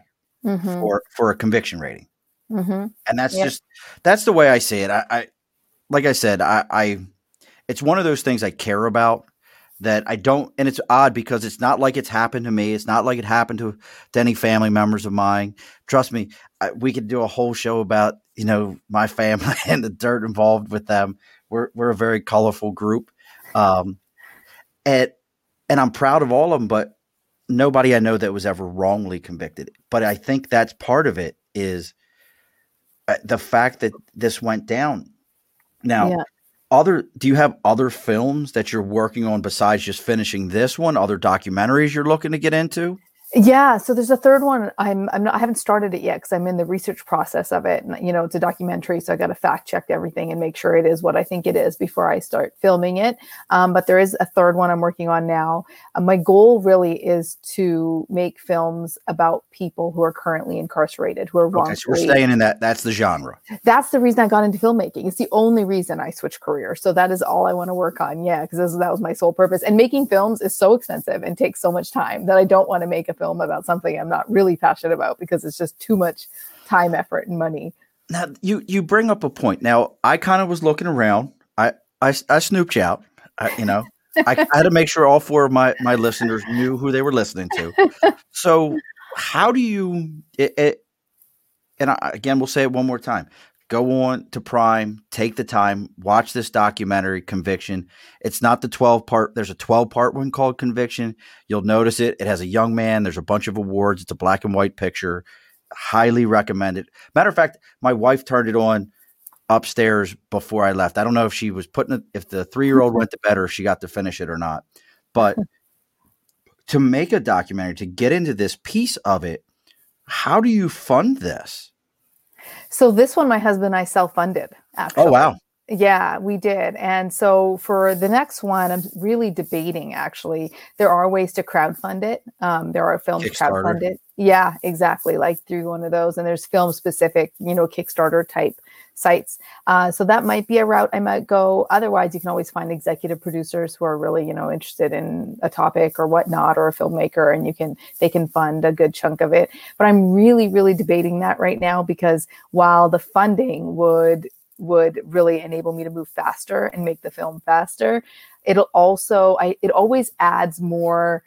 Mm-hmm. for a conviction rating. Mm-hmm. And that's the way I see it. I like I said, it's one of those things I care about that I don't, and it's odd because it's not like it's happened to me. It's not like it happened to any family members of mine. Trust me, we could do a whole show about, my family and the dirt involved with them. We're a very colorful group. And I'm proud of all of them, but nobody I know that was ever wrongly convicted. But I think that's part of it is the fact that this went down. Now, do you have other films that you're working on besides just finishing this one? Other documentaries you're looking to get into? Yeah, so there's a third one. I haven't started it yet because I'm in the research process of it. And, it's a documentary, so I got to fact check everything and make sure it is what I think it is before I start filming it. But there is a third one I'm working on now. My goal really is to make films about people who are currently incarcerated, who are wrongfully. So we're staying in that. That's the genre. That's the reason I got into filmmaking. It's the only reason I switched careers. So that is all I want to work on. Yeah, because that was my sole purpose. And making films is so expensive and takes so much time that I don't want to make a film about something I'm not really passionate about because it's just too much time, effort, and money. Now you bring up a point. Now I kind of was looking around. I snooped you out. I had to make sure all four of my listeners knew who they were listening to. So how do you? Again, we'll say it one more time. Go on to Prime, take the time, watch this documentary, Conviction. It's not the 12-part. There's a 12-part one called Conviction. You'll notice it. It has a young man. There's a bunch of awards. It's a black and white picture. Highly recommend it. Matter of fact, my wife turned it on upstairs before I left. I don't know if she was if the 3-year-old went to bed or if she got to finish it or not. But to make a documentary, to get into this piece of it, how do you fund this? So this one, my husband and I self-funded, actually. Oh, wow. Yeah, we did. And so for the next one, I'm really debating, actually. There are ways to crowdfund it. There are films crowdfund it. Yeah, exactly. Like through one of those. And there's film specific, Kickstarter type sites. So that might be a route I might go. Otherwise, you can always find executive producers who are really, interested in a topic or whatnot, or a filmmaker, and they can fund a good chunk of it. But I'm really, really debating that right now, because while the funding would really enable me to move faster and make the film faster, it always adds more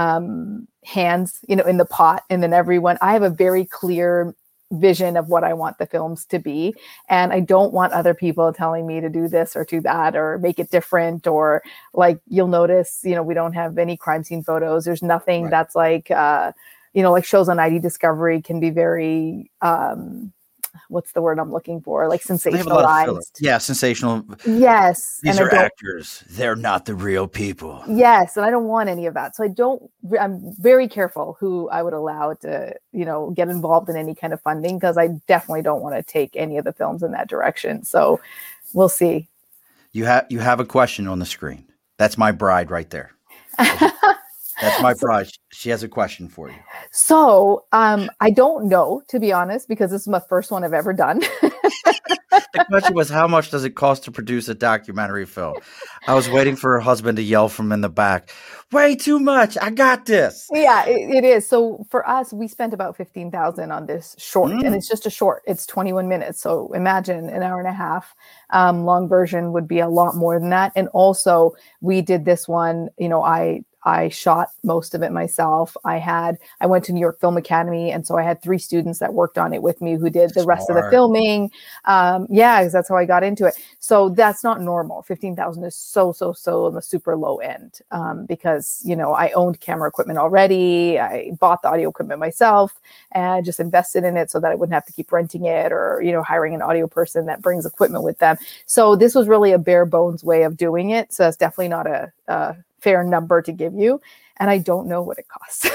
hands, in the pot. And then I have a very clear vision of what I want the films to be. And I don't want other people telling me to do this or do that or make it different, or like you'll notice, we don't have any crime scene photos. There's nothing that's like, like shows on ID Discovery can be very, what's the word I'm looking for? Like sensationalized. Yeah, sensational. Yes. These are actors. They're not the real people. Yes. And I don't want any of that. So I'm very careful who I would allow to, get involved in any kind of funding, because I definitely don't want to take any of the films in that direction. So we'll see. You have a question on the screen. That's my bride right there. That's my bride. She has a question for you. So I don't know, to be honest, because this is my first one I've ever done. The question was, how much does it cost to produce a documentary film? I was waiting for her husband to yell from in the back, way too much. I got this. Yeah, it is. So for us, we spent about $15,000 on this short, and it's just a short. It's 21 minutes. So imagine an hour and a half. Long version would be a lot more than that. And also we did this one, I shot most of it myself. I went to New York Film Academy. And so I had 3 students that worked on it with me who did the rest of the filming. Because that's how I got into it. So that's not normal. 15,000 is so on the super low end. Because, I owned camera equipment already. I bought the audio equipment myself and I just invested in it so that I wouldn't have to keep renting it or, hiring an audio person that brings equipment with them. So this was really a bare bones way of doing it. So it's definitely not a fair number to give you, and I don't know what it costs.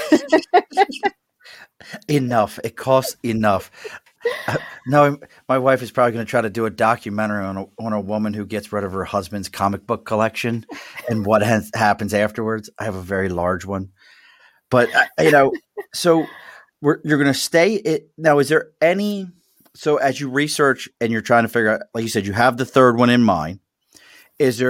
Enough. It costs enough. No, my wife is probably going to try to do a documentary on a woman who gets rid of her husband's comic book collection and what happens afterwards. I have a very large one, but so you're going to stay it now. Is there any? So as you research and you're trying to figure out, like you said, you have the third one in mind. Is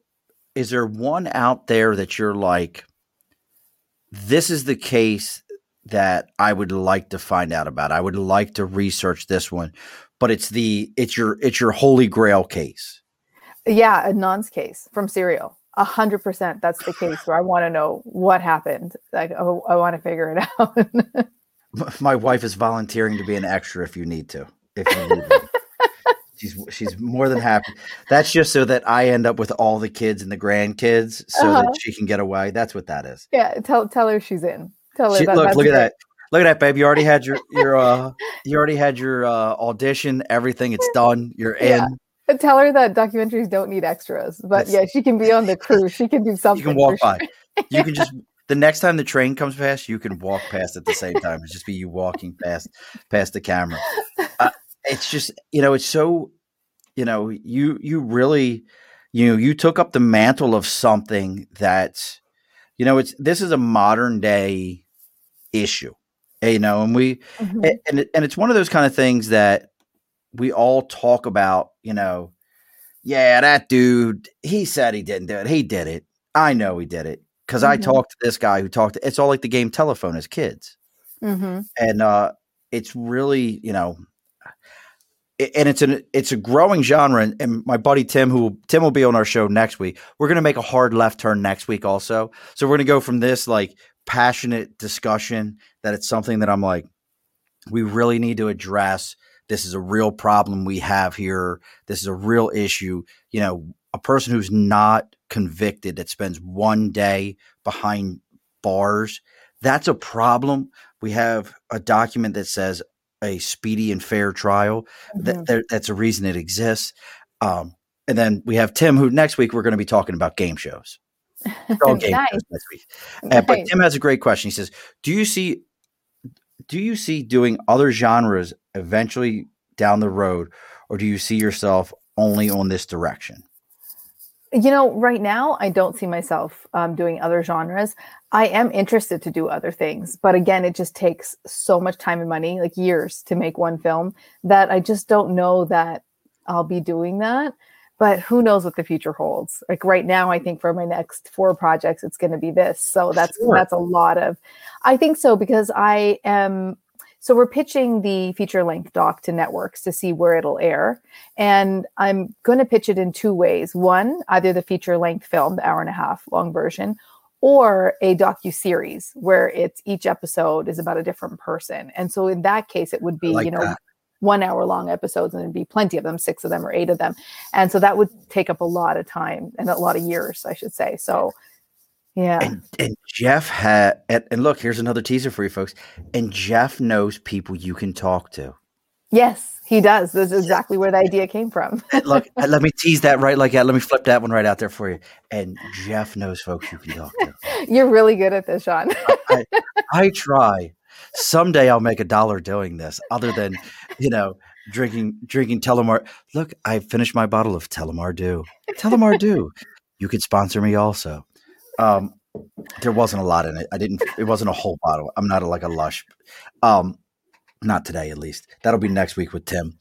there one out there that you're like, this is the case that I would like to find out about. I would like to research this one, but it's your holy grail case. Yeah, Adnan's case from Serial. 100% that's the case where I want to know what happened. Like, oh, I want to figure it out. My wife is volunteering to be an extra if you need to. If you need to. She's more than happy. That's just so that I end up with all the kids and the grandkids so that she can get away. That's what that is. Yeah, tell her she's in. Tell her Look at that. Look at that, babe. You already had your audition. Everything, it's done. You're in. Tell her that documentaries don't need extras. But she can be on the crew. She can do something. You can walk by. You can just the next time the train comes past, you can walk past at the same time. It's just be you walking past the camera. It's just, it's so, you really, you took up the mantle of something that, this is a modern day issue, and we, and it's one of those kind of things that we all talk about, yeah, that dude, he said he didn't do it. He did it. I know he did it because I talked to this guy who talked. It's all like the game telephone as kids. And it's really, and it's a growing genre. And my buddy Tim will be on our show next week. We're going to make a hard left turn next week also. So we're going to go from this like passionate discussion that it's something that I'm like, we really need to address. This is a real problem we have here. This is a real issue. A person who's not convicted that spends one day behind bars, that's a problem. We have a document that says a speedy and fair trial. That's a reason it exists. And then we have Tim, who next week we're going to be talking about game shows. Shows next week. But Tim has a great question. He says, do you see doing other genres eventually down the road, or do you see yourself only on this direction? Right now, I don't see myself doing other genres. I am interested to do other things. But again, it just takes so much time and money, like years to make one film, that I just don't know that I'll be doing that. But who knows what the future holds? Like right now, I think for my next 4 projects, it's going to be this. So that's a lot of, I think so, because so we're pitching the feature-length doc to networks to see where it'll air. And I'm going to pitch it in 2 ways. One, either the feature-length film, the 1.5-hour long version, or a docu-series where each episode is about a different person. And so in that case, it would be, 1 hour long episodes, and there'd be plenty of them, 6 of them or 8 of them. And so that would take up a lot of time and a lot of years, I should say. So yeah. And Jeff and look, here's another teaser for you folks. And Jeff knows people you can talk to. Yes, he does. This is exactly where the idea came from. Look, let me tease that right like that. Let me flip that one right out there for you. And Jeff knows folks you can talk to. You're really good at this, Sean. I try. Someday I'll make $1 doing this, other than, drinking Telemar. Look, I finished my bottle of Telemar Dew. Telemar Dew. You could sponsor me also. There wasn't a lot in it. It wasn't a whole bottle. I'm not like a Lush. Not today, at least. That'll be next week with Tim.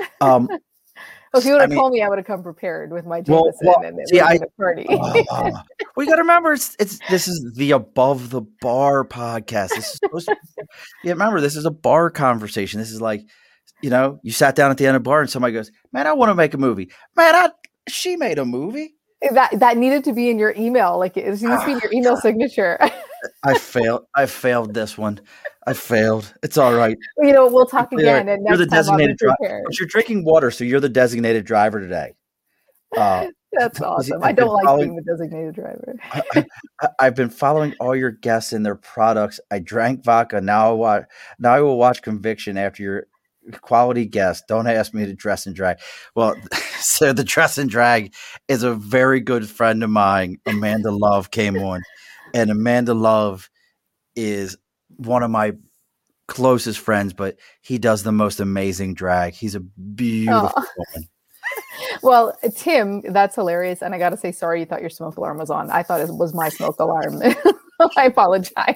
If you would have told me, I would have come prepared with my Jameson and it would have been a party. We got to remember, this is the Above the Bar podcast. This is supposed to, remember, this is a bar conversation. This is like, you sat down at the end of a bar and somebody goes, "Man, I want to make a movie." Man, she made a movie. That needed to be in your email. Like it needs to be in your email signature. I failed this one. I failed. It's all right. We'll talk again. And you're the designated driver. You're drinking water, so you're the designated driver today. That's awesome. I don't like being the designated driver. I've been following all your guests and their products. I drank vodka. Now I will watch Conviction after your quality guest. Don't ask me to dress and drag. Well, so the dress and drag is a very good friend of mine. Amanda Love came on, and Amanda Love is one of my closest friends, but he does the most amazing drag. He's a beautiful woman. Well, Tim, that's hilarious. And I got to say, sorry, you thought your smoke alarm was on. I thought it was my smoke alarm. I apologize.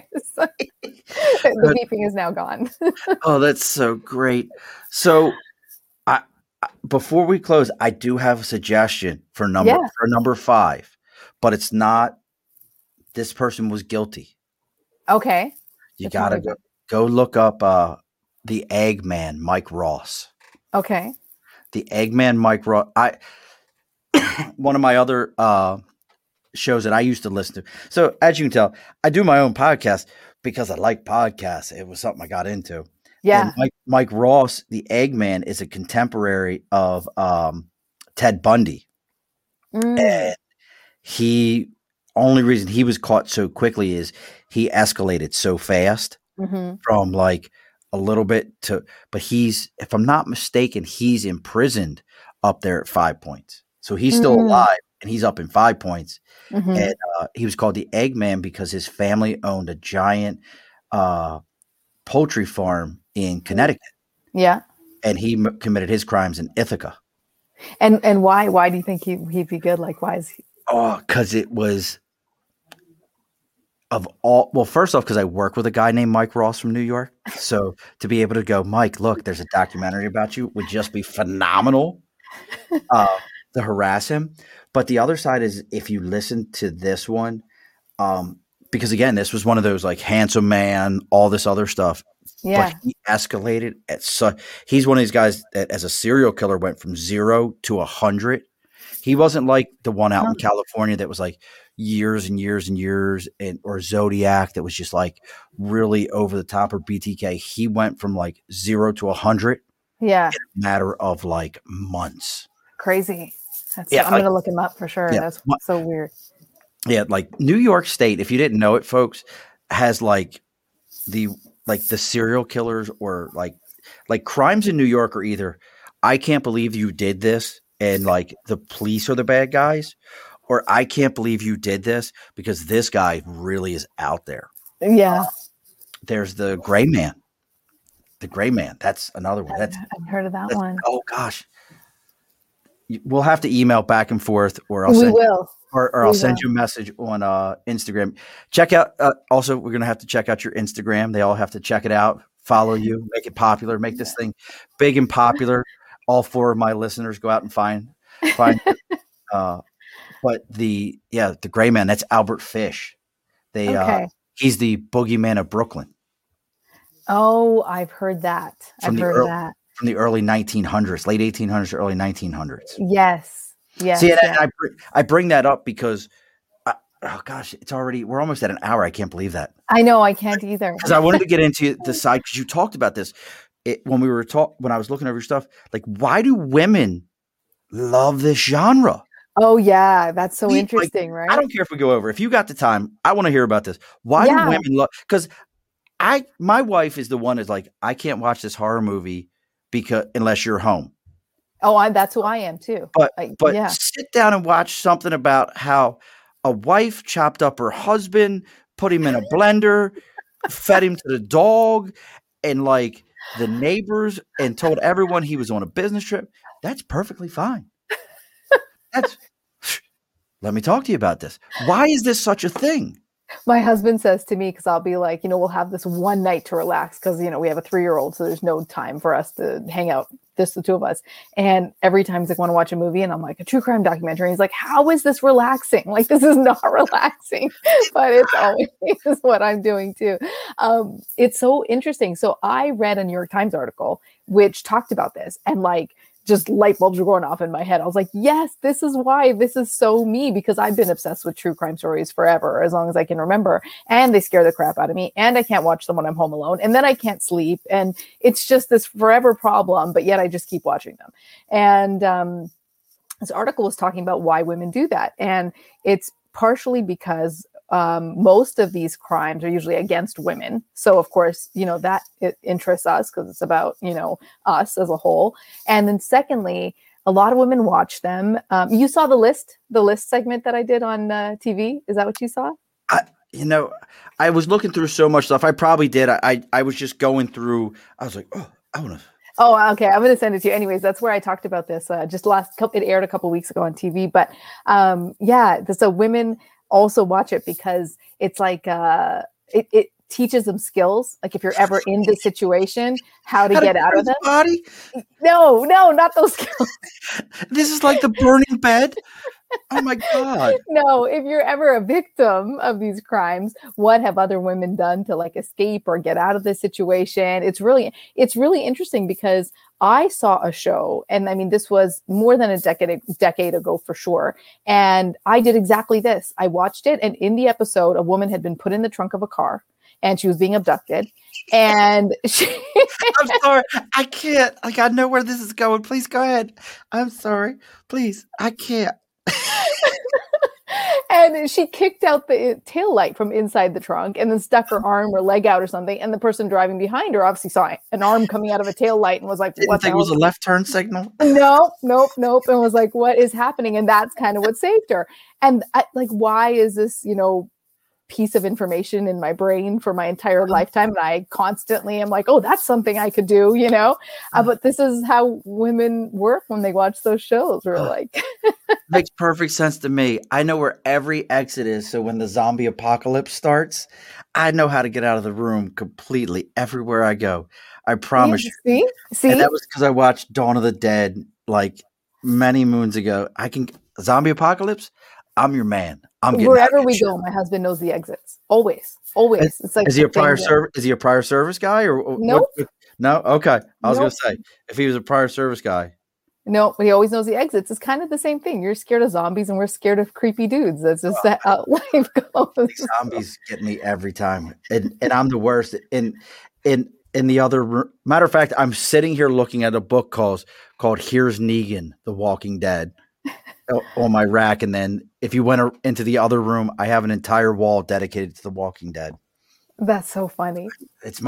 The beeping is now gone. Oh, that's so great. So before we close, I do have a suggestion for number 5, but it's not, this person was guilty. Okay. You gotta go. Go look up the Eggman, Mike Ross. Okay. The Eggman, Mike Ross. One of my other shows that I used to listen to. So as you can tell, I do my own podcast because I like podcasts. It was something I got into. Yeah. And Mike Ross, the Eggman, is a contemporary of Ted Bundy. And only reason he was caught so quickly is he escalated so fast from like a little bit but he's, if I'm not mistaken, he's imprisoned up there at 5 points. So he's still alive and he's up in 5 points. And he was called the Eggman because his family owned a giant poultry farm in Connecticut. Yeah. And he committed his crimes in Ithaca. And why do you think he'd be good? Like, why is he? Oh, because it was first off, because I work with a guy named Mike Ross from New York. So to be able to go, Mike, look, there's a documentary about you would just be phenomenal to harass him. But the other side is if you listen to this one, because again, this was one of those like handsome man, all this other stuff. Yeah. But he escalated he's one of these guys that as a serial killer went from 0 to 100. He wasn't like the one out in California that was like years and years and years, or Zodiac that was just like really over the top, or BTK. He went from like 0 to 100 in a matter of like months. Crazy. I'm going to look him up for sure. That's so weird. Yeah. Like New York State, if you didn't know it, folks, has like the serial killers or like crimes in New York are either, I can't believe you did this and like the police are the bad guys, or I can't believe you did this because this guy really is out there. Yeah. There's the Gray Man. The Gray Man. That's another one. I've heard of that one. Oh gosh. We'll have to email back and forth, or I'll send you a message on Instagram. Check out. Also, we're going to have to check out your Instagram. They all have to check it out, follow you, make it popular, make this thing big and popular. All 4 of my listeners go out and find. But the Gray Man, that's Albert Fish. He's the boogeyman of Brooklyn. Oh, I've heard that. From the early 1900s, late 1800s, early 1900s. Yes. Yes. See, and I bring that up because, we're almost at an hour. I can't believe that. I know, I can't either. Because I wanted to get into the side, because you talked about this when I was looking over your stuff. Like, why do women love this genre? Oh yeah, that's so interesting, right? I don't care if we go over. If you got the time, I want to hear about this. Why do women love? Because my wife is the one that's like, I can't watch this horror movie unless you're home. Oh, that's who I am too. But sit down and watch something about how a wife chopped up her husband, put him in a blender, fed him to the dog, and like the neighbors, and told everyone he was on a business trip. That's perfectly fine. Let me talk to you about this. Why is this such a thing? My husband says to me, because I'll be like, we'll have this one night to relax because, we have a 3-year-old. So there's no time for us to hang out, just the 2 of us. And every time he's like, want to watch a movie? And I'm like, a true crime documentary. And he's like, how is this relaxing? Like, this is not relaxing, but it's always what I'm doing too. It's so interesting. So I read a New York Times article, which talked about this, and like, just light bulbs were going off in my head. I was like, yes, this is why this is so me, because I've been obsessed with true crime stories forever, as long as I can remember. And they scare the crap out of me. And I can't watch them when I'm home alone. And then I can't sleep. And it's just this forever problem, but yet I just keep watching them. And this article was talking about why women do that. And it's partially because most of these crimes are usually against women. So of course, that it interests us because it's about, us as a whole. And then secondly, a lot of women watch them. You saw the list segment that I did on TV. Is that what you saw? I was looking through so much stuff. I probably did. I was just going through. I was like, oh, I want to. Oh, okay. I'm going to send it to you. Anyways, that's where I talked about this. It aired a couple weeks ago on TV. But so women also watch it because it's like it teaches them skills. Like if you're ever in this situation, how to get out of them. Body? No, not those skills. This is like the burning bed. Oh my God. No, if you're ever a victim of these crimes, what have other women done to like escape or get out of this situation? It's really interesting because I saw a show, and I mean this was more than a decade ago for sure, and I did exactly this. I watched it, and in the episode, a woman had been put in the trunk of a car and she was being abducted, and I'm sorry. I can't. Like, I know where this is going. Please go ahead. I'm sorry. Please. I can't. and she kicked out the tail light from inside the trunk and then stuck her arm or leg out or something. And the person driving behind her obviously saw an arm coming out of a tail light and was like, Didn't what think it was a left turn signal. Nope. And was like, what is happening? And that's kind of what saved her. And why is this, piece of information in my brain for my entire lifetime? And I constantly am like, oh, that's something I could do, but this is how women work when they watch those shows. We're like, makes perfect sense to me. I know where every exit is. So when the zombie apocalypse starts, I know how to get out of the room completely everywhere I go. I promise you. See? And that was because I watched Dawn of the Dead like many moons ago. Zombie apocalypse, I'm your man. I'm getting wherever we go. My husband knows the exits. Always. It's like, is he a prior service? Is he a prior service guy or nope? No. Okay. I was going to say if he was a prior service guy. No, he always knows the exits. It's kind of the same thing. You're scared of zombies, and we're scared of creepy dudes. That's just how life goes. Zombies get me every time, and I'm the worst. In the other matter of fact, I'm sitting here looking at a book called "Here's Negan: The Walking Dead" on my rack, and then if you went into the other room, I have an entire wall dedicated to The Walking Dead. That's so funny. It's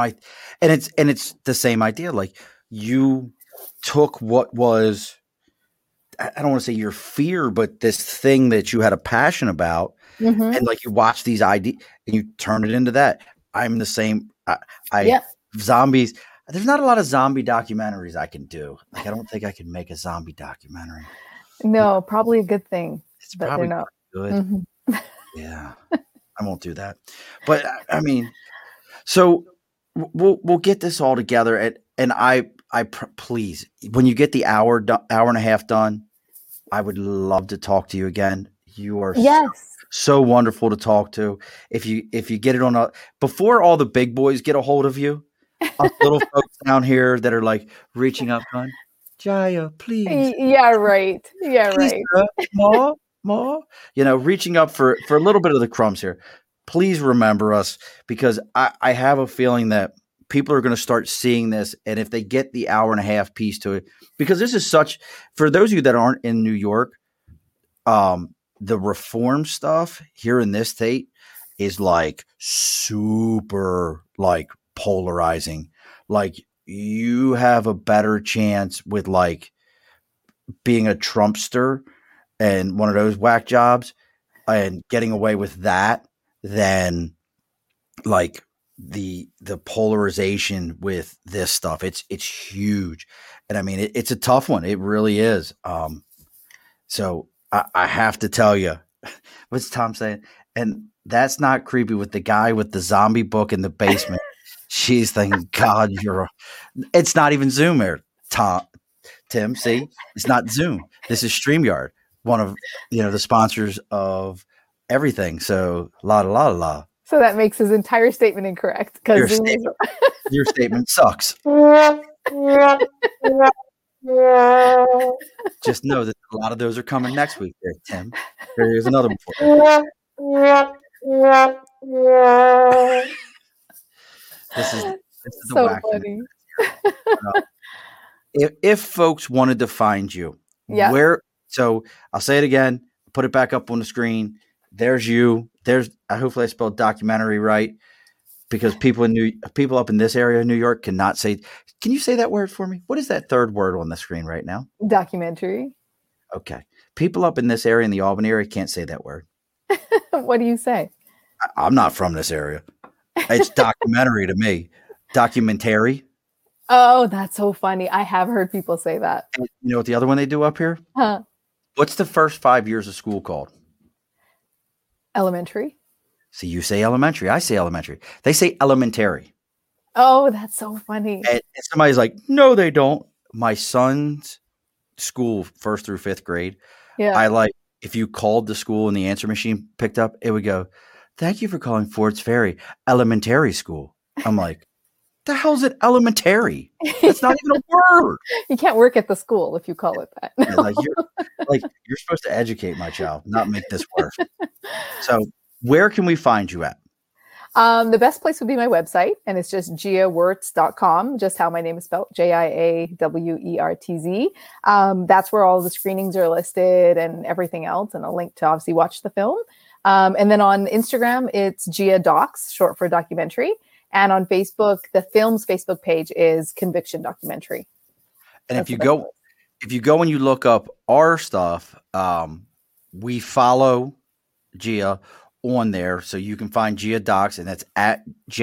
the same idea. Like, you took what was, I don't want to say your fear, but this thing that you had a passion about, and like you watch these ideas and you turn it into that. I'm the same. Zombies. There's not a lot of zombie documentaries I can do. Like, I don't think I can make a zombie documentary. No, probably a good thing. It's probably not good. Mm-hmm. Yeah, I won't do that. But I mean, so we'll get this all together, and please, when you get the hour and a half done, I would love to talk to you again. You are so wonderful to talk to. If you get it before all the big boys get a hold of you, us little folks down here that are like reaching up, going, Jaya, please. Yeah, right. More. Reaching up for a little bit of the crumbs here. Please remember us, because I have a feeling that people are going to start seeing this. And if they get the hour and a half piece to it, because this is for those of you that aren't in New York, the reform stuff here in this state is like super like polarizing. Like, you have a better chance with like being a Trumpster and one of those whack jobs and getting away with that than like the polarization with this stuff. It's huge. And I mean, it's a tough one. It really is. So I have to tell you, what's Tom saying? And that's not creepy with the guy with the zombie book in the basement. She's thinking, God, it's not even Zoom here, Tim. See, it's not Zoom. This is StreamYard, one of the sponsors of everything. So la. So that makes his entire statement incorrect. Because your statement sucks. Just know that a lot of those are coming next week there, Tim. Here's another one for you. This is so the funny. If folks wanted to find you, so I'll say it again, put it back up on the screen. There's you. Hopefully I spelled documentary right, because people up in this area of New York cannot say. Can you say that word for me? What is that third word on the screen right now? Documentary. Okay. People up in this area, in the Albany area, can't say that word. What do you say? I'm not from this area. It's documentary to me. Documentary. Oh, that's so funny. I have heard people say that. And you know what the other one they do up here? Huh. What's the first 5 years of school called? Elementary. See, you say elementary. I say elementary. They say elementary. Oh, that's so funny. And somebody's like, no, they don't. My son's school, 1st through 5th grade. Yeah. I like if you called the school and the answer machine picked up, it would go, "Thank you for calling Ford's Ferry Elementary School." I'm like, the hell's it elementary? That's not even a word. You can't work at the school if you call it that. Yeah, you're supposed to educate my child, not make this worse. So where can we find you at? The best place would be my website, and it's just giawertz.com, just how my name is spelled, JIAWERTZ. That's where all the screenings are listed and everything else, and a link to obviously watch the film. And then on Instagram, it's Gia Docs, short for documentary. And on Facebook, the film's Facebook page is Conviction Documentary. And if you go and you look up our stuff, we follow Gia on there, so you can find Gia Docs, and that's at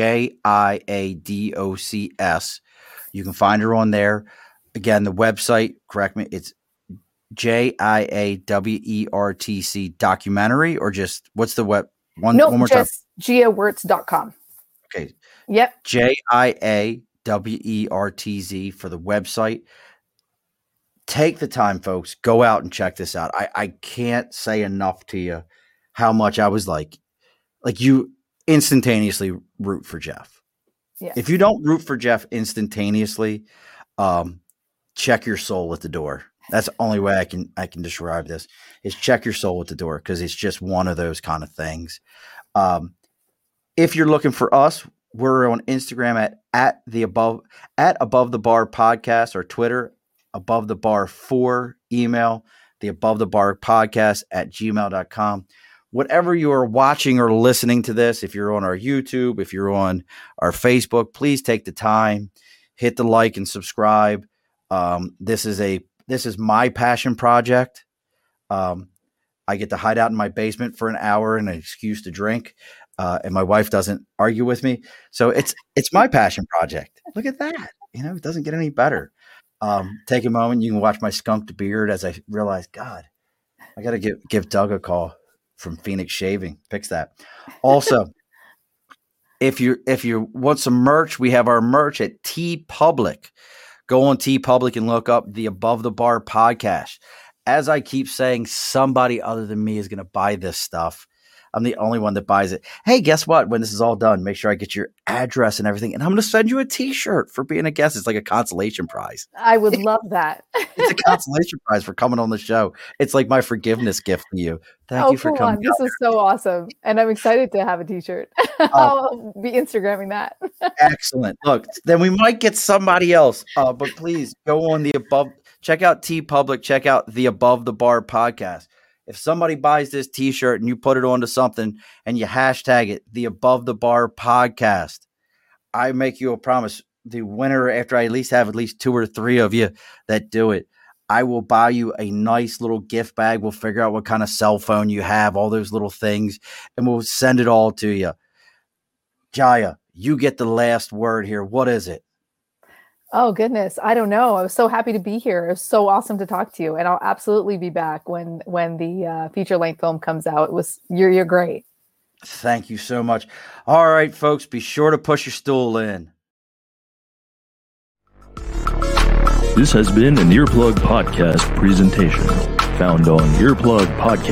JIADOCS. You can find her on there. Again, the website, correct me, it's JIAWERTC documentary, or just what's the web one more time? Just giawertz.com. Okay. Yep. JIAWERTZ for the website. Take the time, folks. Go out and check this out. I can't say enough to you how much I was like you instantaneously root for Jeff. Yeah. If you don't root for Jeff instantaneously, check your soul at the door. That's the only way I can describe this, is check your soul at the door, because it's just one of those kind of things. If you're looking for us, we're on Instagram at Above the Bar Podcast, or Twitter, Above the Bar 4, email, the Above the Bar Podcast @gmail.com. Whatever you are watching or listening to this, if you're on our YouTube, if you're on our Facebook, please take the time, hit the like and subscribe. This is my passion project. I get to hide out in my basement for an hour and an excuse to drink. And my wife doesn't argue with me. So it's my passion project. Look at that. It doesn't get any better. Take a moment. You can watch my skunked beard as I realize, God, I got to give Doug a call from Phoenix Shaving. Fix that. Also, if you want some merch, we have our merch at TeePublic. Go on TeePublic and look up the Above the Bar Podcast. As I keep saying, somebody other than me is going to buy this stuff. I'm the only one that buys it. Hey, guess what? When this is all done, make sure I get your address and everything, and I'm going to send you a T-shirt for being a guest. It's like a consolation prize. I would love that. It's a consolation prize for coming on the show. It's like my forgiveness gift to you. Thank you for coming. This is so awesome, and I'm excited to have a T-shirt. I'll be Instagramming that. Excellent. Look, then we might get somebody else, but please go on the Above. Check out TeePublic. Check out the Above the Bar Podcast. If somebody buys this T-shirt and you put it onto something and you hashtag it, the Above the Bar Podcast, I make you a promise. The winner, after I have at least 2 or 3 of you that do it, I will buy you a nice little gift bag. We'll figure out what kind of cell phone you have, all those little things, and we'll send it all to you. Jaya, you get the last word here. What is it? Oh, goodness. I don't know. I was so happy to be here. It was so awesome to talk to you. And I'll absolutely be back when the feature-length film comes out. You're great. Thank you so much. All right, folks, be sure to push your stool in. This has been an Earplug Podcast presentation. Found on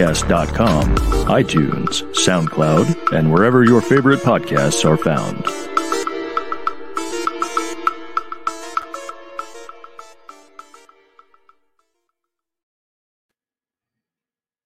earplugpodcast.com, iTunes, SoundCloud, and wherever your favorite podcasts are found.